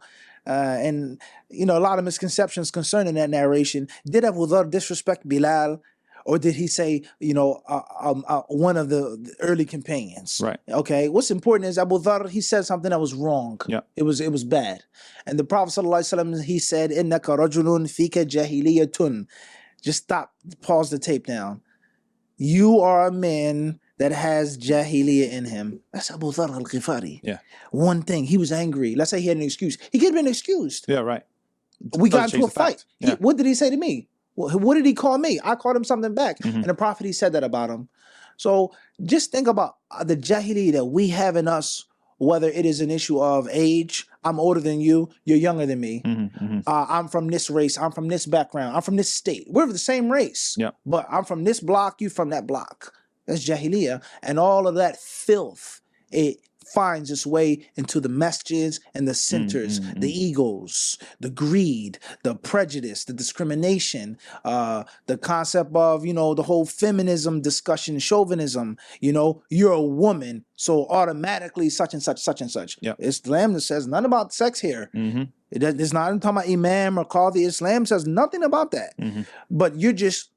and a lot of misconceptions concerning that narration. Did Abu Dharr disrespect Bilal? Or did he say, one of the early companions? Right. Okay. What's important is Abu Dharr, he said something that was wrong. Yeah. It was bad. And the Prophet ﷺ, he said, "Innaka rajulun fika jahiliyatun." Just stop, pause the tape down. You are a man that has jahiliyyah in him. That's Abu Dharr al-Ghifari. Yeah. One thing, he was angry. Let's say he had an excuse. He could have been excused. Yeah, right. We got Doesn't into a change the fact. fight. Yeah. What did he say to me? What did he call me? I called him something back. Mhm. And the Prophet, he said that about him. So just think about the jahiliyyah that we have in us, whether it is an issue of age. I'm older than you. You're younger than me. I'm from this race. I'm from this background. I'm from this state. We're the same race. Yeah. But I'm from this block. You from that block. That's jahiliyyah. And all of that filth, it finds its way into the masjids and the centers, the egos, the greed, the prejudice, the discrimination, the concept of, the whole feminism discussion, chauvinism, you're a woman, so automatically such and such, such and such. Yeah. Islam says nothing about sex here. It's not talking about imam or qadi. Islam says nothing about that. But you're just,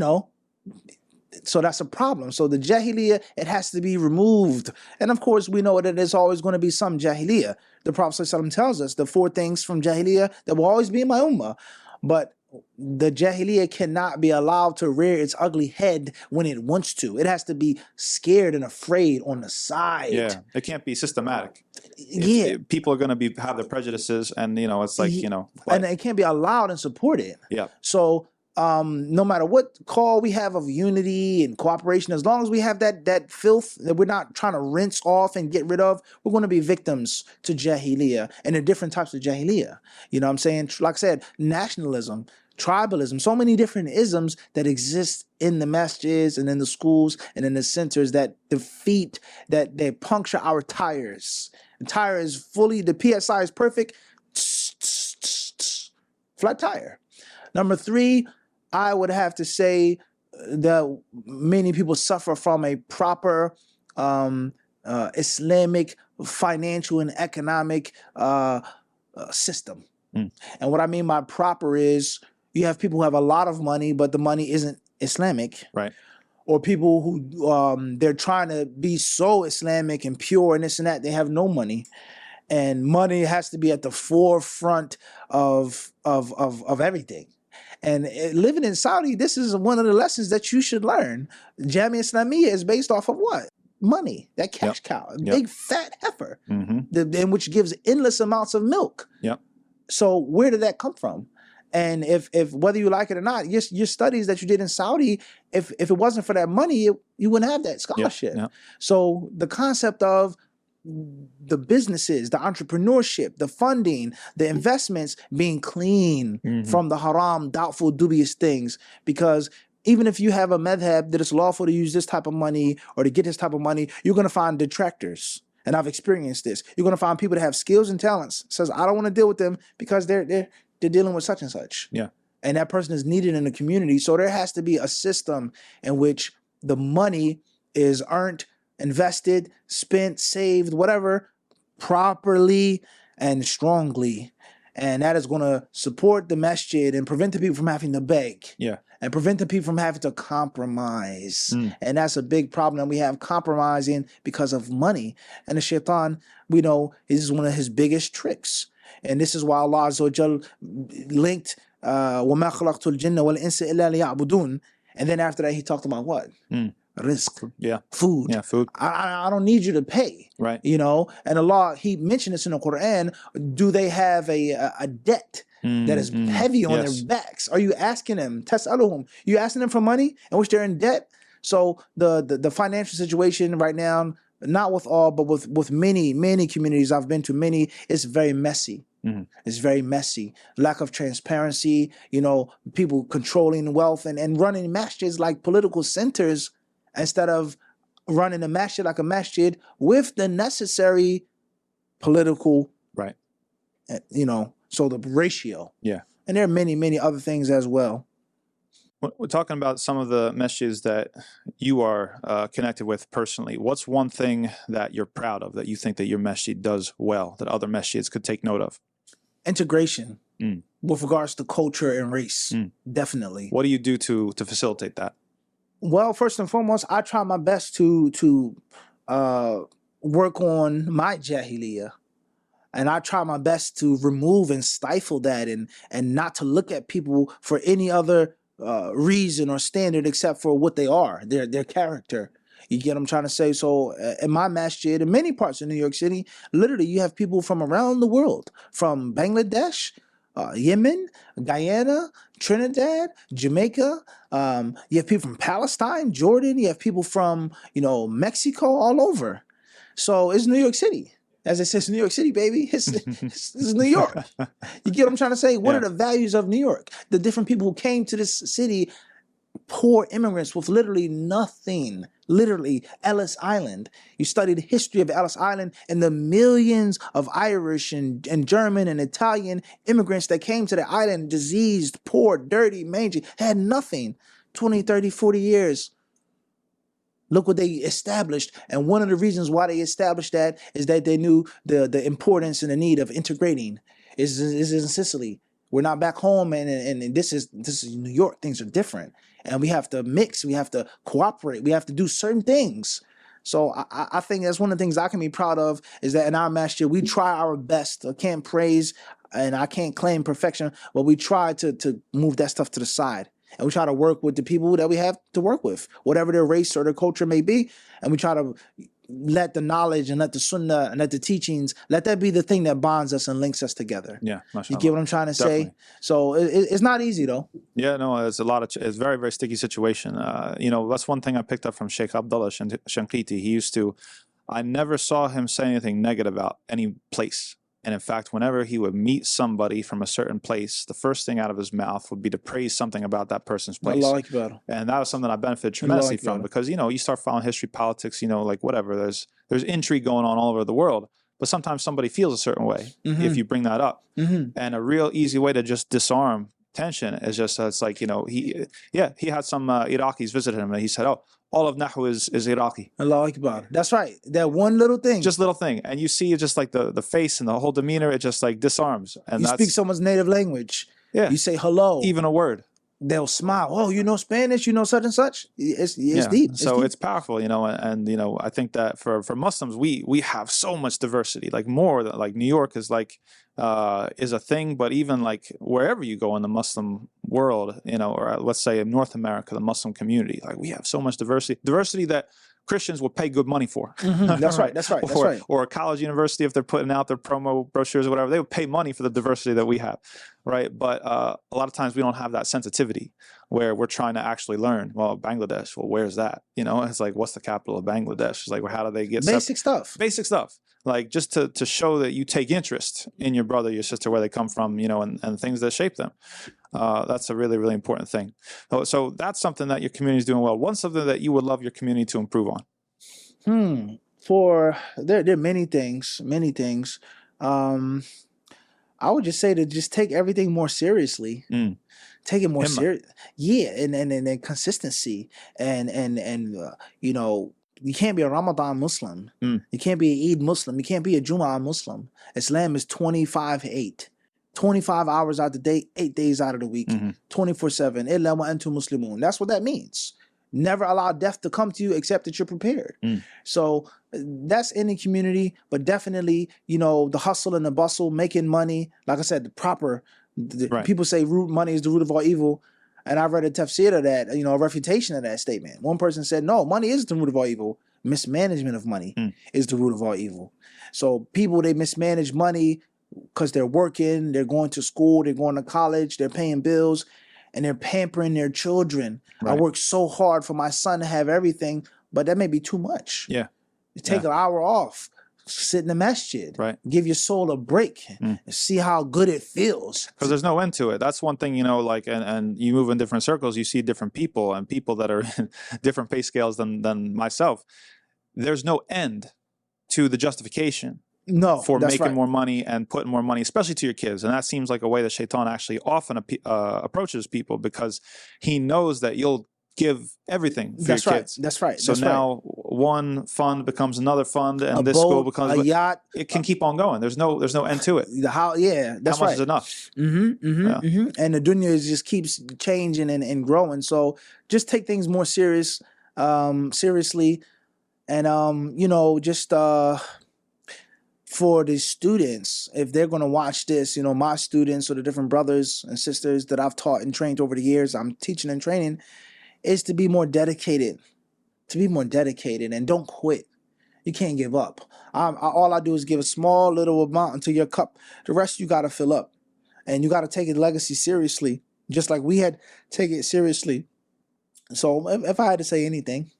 so that's a problem. So the jahiliyyah, it has to be removed. And of course, we know that there's always going to be some jahiliyyah. The Prophet ﷺ tells us the 4 things from jahiliyyah that will always be in my ummah. But the jahiliyyah cannot be allowed to rear its ugly head when it wants to. It has to be scared and afraid on the side. Yeah, it can't be systematic. If People are going to have their prejudices, and it's like and it can't be allowed and supported. Yeah. So no matter what call we have of unity and cooperation, as long as we have that filth that we're not trying to rinse off and get rid of, we're going to be victims to jahiliyyah and the different types of jahiliyyah. You know what I'm saying? Like I said, nationalism, tribalism, so many different isms that exist in the masjids and in the schools and in the centers that defeat, that they puncture our tires. The tire is fully, the PSI is perfect, flat tire. Number 3, I would have to say that many people suffer from a proper Islamic financial and economic system. And what I mean by proper is you have people who have a lot of money, but the money isn't Islamic. Right. Or people who they're trying to be so Islamic and pure and this and that, they have no money. And money has to be at the forefront of everything. And living in Saudi, this is one of the lessons that you should learn. Jamia Islamiyah is based off of what? Money, that cash cow, a big fat heifer, in which gives endless amounts of milk. Yep. So where did that come from? And if whether you like it or not, your studies that you did in Saudi, if it wasn't for that money, you wouldn't have that scholarship. Yep. So the concept of the businesses, the entrepreneurship, the funding, the investments being clean from the haram, doubtful, dubious things. Because even if you have a madhab that it's lawful to use this type of money or to get this type of money, you're going to find detractors. And I've experienced this. You're going to find people that have skills and talents. Says, I don't want to deal with them because they're dealing with such and such. Yeah. And that person is needed in the community. So there has to be a system in which the money is earned, invested, spent, saved, whatever, properly and strongly. And that is going to support the masjid and prevent the people from having to beg. Yeah. And prevent the people from having to compromise. And that's a big problem that we have, compromising because of money. And the shaitan, we know, is one of his biggest tricks. And this is why Allah Azza wa Jal linked وَمَا خَلَقْتُ الْجِنَّ وَالْإِنسَ إِلَّا لِيَعْبُدُونَ. And then after that, he talked about what? Risk. Yeah. Food. Yeah, food. I don't need you to pay. Right. And Allah, he mentioned this in the Quran. Do they have a debt that is heavy on their backs? Are you asking them, tas'aluhum, you asking them for money in which they're in debt? So the financial situation right now, not with all, but with many communities, I've been to many, it's very messy. It's very messy. Lack of transparency, people controlling wealth and running masjids like political centers instead of running a masjid like a masjid with the necessary political, right? So the ratio. Yeah. And there are many other things as well. We're talking about some of the masjids that you are connected with personally. What's one thing that you're proud of that you think that your masjid does well that other masjids could take note of? Integration with regards to culture and race. Definitely. What do you do to facilitate that? Well, first and foremost, I try my best to uh, work on my jahiliyyah. And I try my best to remove and stifle that, and not to look at people for any other reason or standard except for what they are, their character. You get what I'm trying to say? So in my masjid, in many parts of New York City, literally you have people from around the world, from Bangladesh, Yemen, Guyana, Trinidad, Jamaica. You have people from Palestine, Jordan. You have people from, Mexico, all over. So it's New York City. As it says, New York City, baby. It's New York. You get what I'm trying to say? What are the values of New York? The different people who came to this city, poor immigrants with literally nothing. Literally, Ellis Island. You study the history of Ellis Island and the millions of Irish and German and Italian immigrants that came to the island, diseased, poor, dirty, mangy, had nothing. 20, 30, 40 years. Look what they established. And one of the reasons why they established that is that they knew the importance and the need of integrating. Is in Sicily. We're not back home, and this is New York. Things are different. And we have to mix, we have to cooperate, we have to do certain things. So I think that's one of the things I can be proud of, is that in our masjid, we try our best. I can't praise and I can't claim perfection, but we try to move that stuff to the side. And we try to work with the people that we have to work with, whatever their race or their culture may be. And we try to let the knowledge and let the sunnah and let the teachings, let that be the thing that bonds us and links us together. Yeah, you get what I'm trying to Definitely. say? So it's not easy, though. Yeah, no, it's it's very, very sticky situation. That's one thing I picked up from Sheikh Abdullah Shankiti. I never saw him say anything negative about any place. And in fact, whenever he would meet somebody from a certain place, the first thing out of his mouth would be to praise something about that person's place. And that was something I benefited tremendously from, because, you start following history, politics, like whatever. There's intrigue going on all over the world. But sometimes somebody feels a certain way if you bring that up. And a real easy way to just disarm tension is just, it's like, he had some Iraqis visit him, and he said, oh, all of Nahu is Iraqi. Allahu Akbar. That's right. That one little thing. Just little thing. And you see just like the face and the whole demeanor, it just like disarms. And you speak someone's native language. Yeah. You say hello. Even a word. They'll smile. Oh, you know Spanish? You know such and such? It's deep. So deep. it's powerful, and I think that for Muslims, we have so much diversity, like more than, like, New York is like, is a thing, but even like wherever you go in the Muslim world, or let's say in North America, the Muslim community, like we have so much diversity that Christians will pay good money for. That's right. That's right. That's right. Or a college, university, if they're putting out their promo brochures or whatever, they would pay money for the diversity that we have, right? But a lot of times we don't have that sensitivity where we're trying to actually learn. Well, Bangladesh, well, where's that? It's like, what's the capital of Bangladesh? It's like, well, how do they get basic stuff? Basic stuff. Like just to show that you take interest in your brother, your sister, where they come from, and things that shape them. That's a really, really important thing. So that's something that your community is doing well. What's something that you would love your community to improve on? There are many things. I would just say to just take everything more seriously. Take it more serious. Yeah, and consistency and you can't be a Ramadan Muslim. You can't be an Eid Muslim. You can't be a Jumu'ah Muslim. Islam is 25/8. 25 hours out of the day, 8 days out of the week, 24/7. Illa wa antum muslimun. That's what that means. Never allow death to come to you except that you're prepared. So that's any community, but definitely, the hustle and the bustle, making money. Like I said, the proper, people say money is the root of all evil. And I read a tafsir of that, a refutation of that statement. One person said, no, money is the root of all evil. Mismanagement of money is the root of all evil. So people, they mismanage money because they're working, they're going to school, they're going to college, they're paying bills, and they're pampering their children. I work so hard for my son to have everything, but that may be too much. Yeah. You take an hour off, sit in the masjid, give your soul a break, and see how good it feels. Because there's no end to it. That's one thing, and you move in different circles, you see different people, and people that are in different pay scales than myself. There's no end to the justification. For making more money and putting more money, especially to your kids. And that seems like a way that Shaitan actually often approaches people, because he knows that you'll give everything for That's your right. kids. That's right. So That's now one fund becomes another fund, and a this school boat, becomes. a yacht. It can keep on going. There's no end to it. Yeah, that's How much right. is enough? Yeah. And the dunya just keeps changing and growing. So just take things more seriously, and just for the students, if they're going to watch this, my students or the different brothers and sisters that I've taught and trained over the years, I'm teaching and training, is to be more dedicated, and don't quit. You can't give up. All I do is give a small little amount into your cup. The rest you got to fill up, and you got to take a legacy seriously, just like we had take it seriously. So if I had to say anything,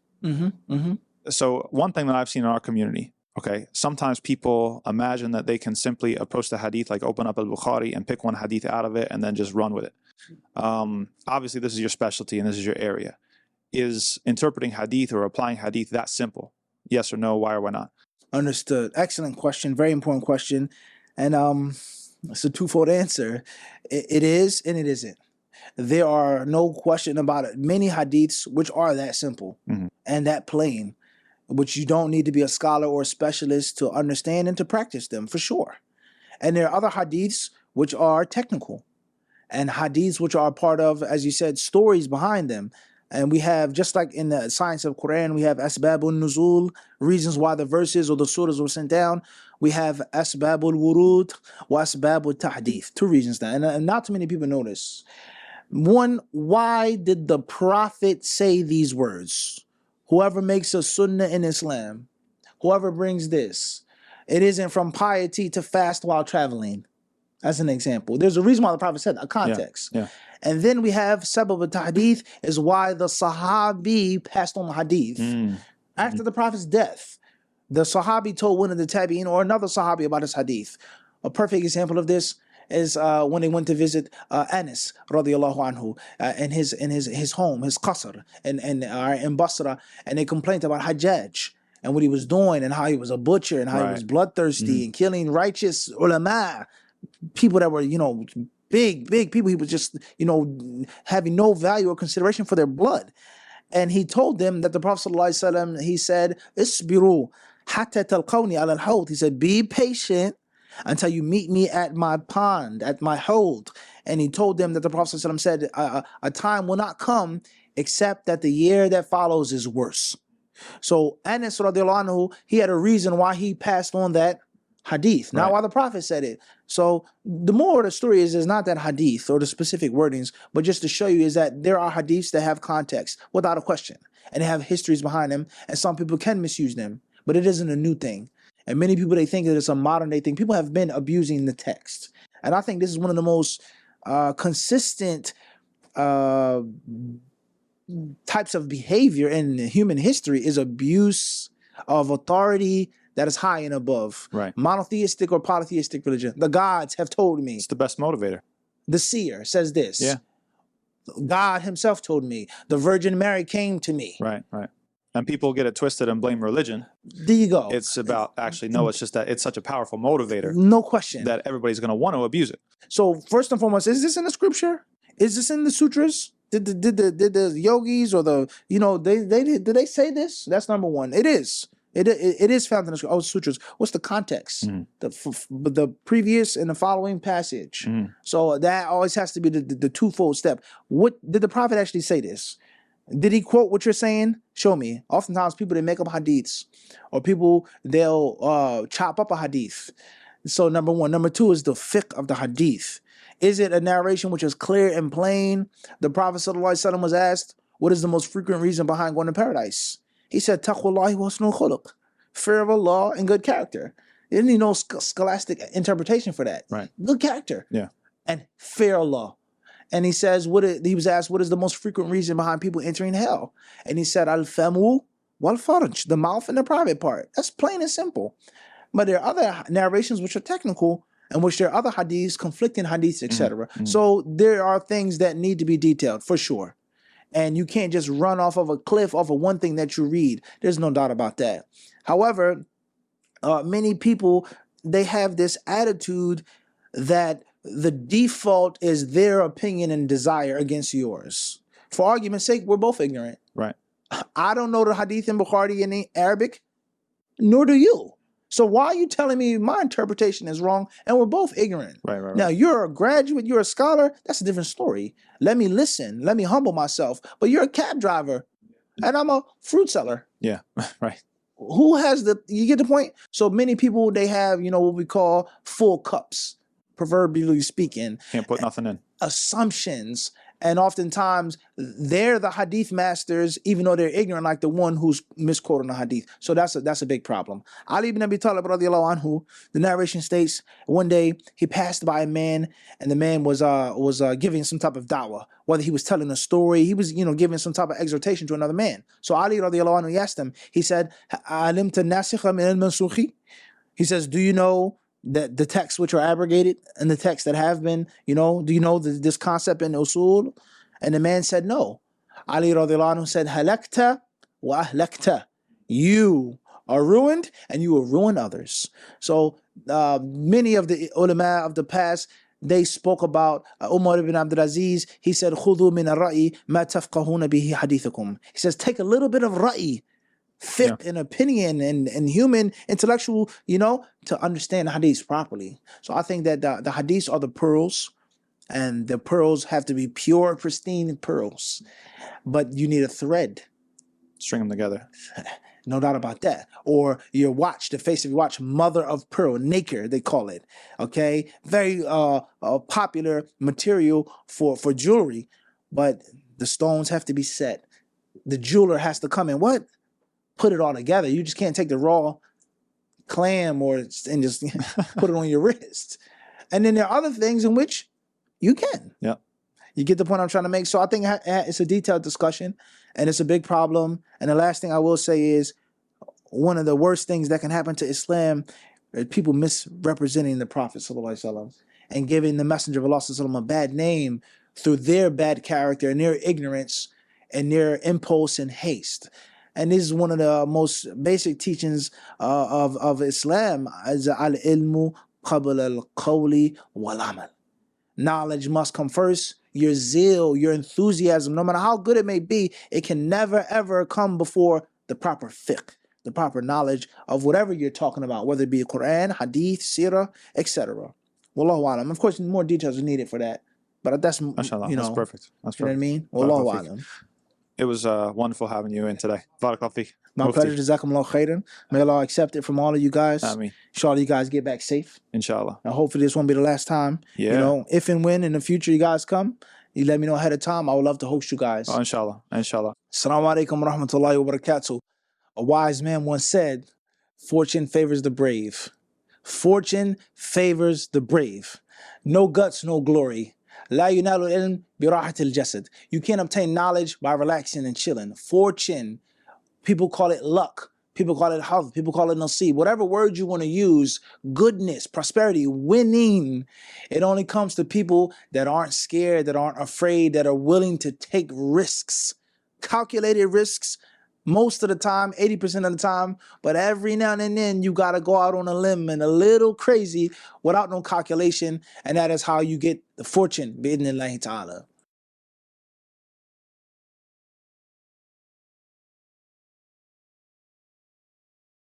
So one thing that I've seen in our community, okay, sometimes people imagine that they can simply approach the hadith, like open up al-Bukhari and pick one hadith out of it and then just run with it. Obviously, this is your specialty and this is your area. Is interpreting hadith or applying hadith that simple? Yes or no? Why or why not? Understood. Excellent question. Very important question. And it's a twofold answer. It is and it isn't. There are no question about it. Many hadiths which are that simple and that plain, which you don't need to be a scholar or a specialist to understand and to practice them, for sure. And there are other hadiths which are technical, and hadiths which are part of, as you said, stories behind them. And we have, just like in the science of Quran, we have asbabul nuzul, reasons why the verses or the surahs were sent down. We have asbabul wurud wa asbabul tahdith. Two reasons now, and not too many people know this. One, why did the Prophet say these words? Whoever makes a sunnah in Islam, whoever brings this, it isn't from piety to fast while traveling. As an example. There's a reason why the Prophet said a context. Yeah. And then we have sabab al-tahdith is why the Sahabi passed on the hadith. After the Prophet's death, the Sahabi told one of the Tabi'in or another Sahabi about his hadith. A perfect example of this is when they went to visit Anas radiallahu anhu in his home, his qasr in Basra, and they complained about Hajjaj and what he was doing and how he was a butcher and how he was bloodthirsty and killing righteous ulama, people that were, big people. He was just, having no value or consideration for their blood. And he told them that the Prophet ﷺ, he said, Isbiru hatta talqawni ala al-hawd. He said, be patient until you meet me at my pond, at my hold. And he told them that the Prophet ﷺ said, a time will not come except that the year that follows is worse. So Anas radiallahu anhu, he had a reason why he passed on that hadith, not why the Prophet said it. So the moral of the story is not that hadith or the specific wordings, but just to show you is that there are hadiths that have context without a question, and they have histories behind them, and some people can misuse them, but it isn't a new thing. And many people, they think that it's a modern day thing. People have been abusing the text, and I think this is one of the most consistent types of behavior in human history is abuse of authority that is high and above. Right. Monotheistic or polytheistic religion. The gods have told me. It's the best motivator. The seer says this. Yeah. God himself told me. The Virgin Mary came to me. Right. And people get it twisted and blame religion. There you go. It's about, actually, no, it's just that it's such a powerful motivator. No question. That everybody's going to want to abuse it. So first and foremost, is this in the scripture? Is this in the sutras? Did the yogis or did they say this? That's number one. It is. It is found in the sutras. What's the context? The previous and the following passage. So that always has to be the twofold step. What did the Prophet actually say this? Did he quote what you're saying? Show me. Oftentimes people, they make up hadiths, or people, they'll chop up a hadith. So number one. Number two is the fiqh of the hadith. Is it a narration which is clear and plain? The Prophet ﷺ was asked, what is the most frequent reason behind going to paradise? He said, Taqwallahi wa husnul khuluq, fear of Allah and good character. There isn't no scholastic interpretation for that. Right. Good character. Yeah. And fear Allah. And he says, he was asked, what is the most frequent reason behind people entering hell? And he said, al-famu wal-farj, the mouth and the private part. That's plain and simple. But there are other narrations which are technical, and which there are other hadiths, conflicting hadiths, etc. So there are things that need to be detailed, for sure. And you can't just run off of a cliff off of one thing that you read. There's no doubt about that. However, many people, they have this attitude that the default is their opinion and desire against yours. For argument's sake, we're both ignorant. Right. I don't know the hadith in Bukhari in Arabic, nor do you. So why are you telling me my interpretation is wrong and we're both ignorant? Right. Now, you're a graduate, you're a scholar, that's a different story. Let me listen, let me humble myself. But you're a cab driver and I'm a fruit seller. Yeah. Right. Who has you get the point? So many people, they have, what we call full cups, proverbially speaking. Can't put nothing in. Assumptions. And oftentimes they're the hadith masters, even though they're ignorant, like the one who's misquoting the hadith. So that's a big problem. Ali ibn Abi Talib radiallahu anhu, the narration states, one day he passed by a man, and the man was giving some type of da'wah. Whether he was telling a story, he was giving some type of exhortation to another man. So Ali radiallahu anhu, he asked him, he said, "Alimta nasikha min al-mansukhi?" He says, "Do you know that the texts which are abrogated and the texts that have been, do you know this concept in usul?" And the man said, "No." Ali radiallahu anhu said, "Halakta wa ahlakta." You are ruined and you will ruin others. So many of the ulama of the past, they spoke about Umar ibn Abdul Aziz. He said, "Khudhu min ar-ra'i ma tafqahuna bihi hadithakum." He says, take a little bit of ra'i, fiqh and opinion and human intellectual, to understand the hadiths properly. So I think that the hadiths are the pearls, and the pearls have to be pure, pristine pearls. But you need a thread. String them together. No doubt about that. Or your watch, the face of your watch, mother of pearl, nacre, they call it. Okay? Very popular material for jewelry. But the stones have to be set. The jeweler has to come in. What? Put it all together. You just can't take the raw clam and just put it on your wrist. And then there are other things in which you can. Yeah. You get the point I'm trying to make. So I think it's a detailed discussion, and it's a big problem. And the last thing I will say is, one of the worst things that can happen to Islam is people misrepresenting the Prophet ﷺ and giving the Messenger of Allah ﷺ a bad name through their bad character and their ignorance and their impulse and haste. And this is one of the most basic teachings of Islam, as al-ilmu qabla al-qawli wal-amal. Knowledge must come first. Your zeal, your enthusiasm, no matter how good it may be, it can never ever come before the proper fiqh, the proper knowledge of whatever you're talking about, whether it be Quran, Hadith, Sirah, etc. Wallahu alam. Of course, more details are needed for that, but that's Mashallah, that's perfect. That's perfect. You know what I mean? Wallahu alam. It was wonderful having you in today. Barakallahu feek. My pleasure. Jazakumullah khairan. May Allah accept it from all of you guys. Ameen. Inshallah, you guys get back safe. Inshallah. And hopefully this won't be the last time. Yeah. If and when in the future you guys come, you let me know ahead of time. I would love to host you guys. Oh, inshallah. Inshallah. Assalamu alaikum wa rahmatullahi wa barakatuh. A wise man once said, fortune favors the brave. Fortune favors the brave. No guts, no glory. La yunalu ilm birahatil jasad. You can't obtain knowledge by relaxing and chilling. Fortune, people call it luck. People call it health. People call it nasib. Whatever word you want to use, goodness, prosperity, winning. It only comes to people that aren't scared, that aren't afraid, that are willing to take risks. Calculated risks, most of the time, 80% of the time, but every now and then you got to go out on a limb and a little crazy without no calculation, and that is how you get the fortune, bi'idhnillahi ta'ala.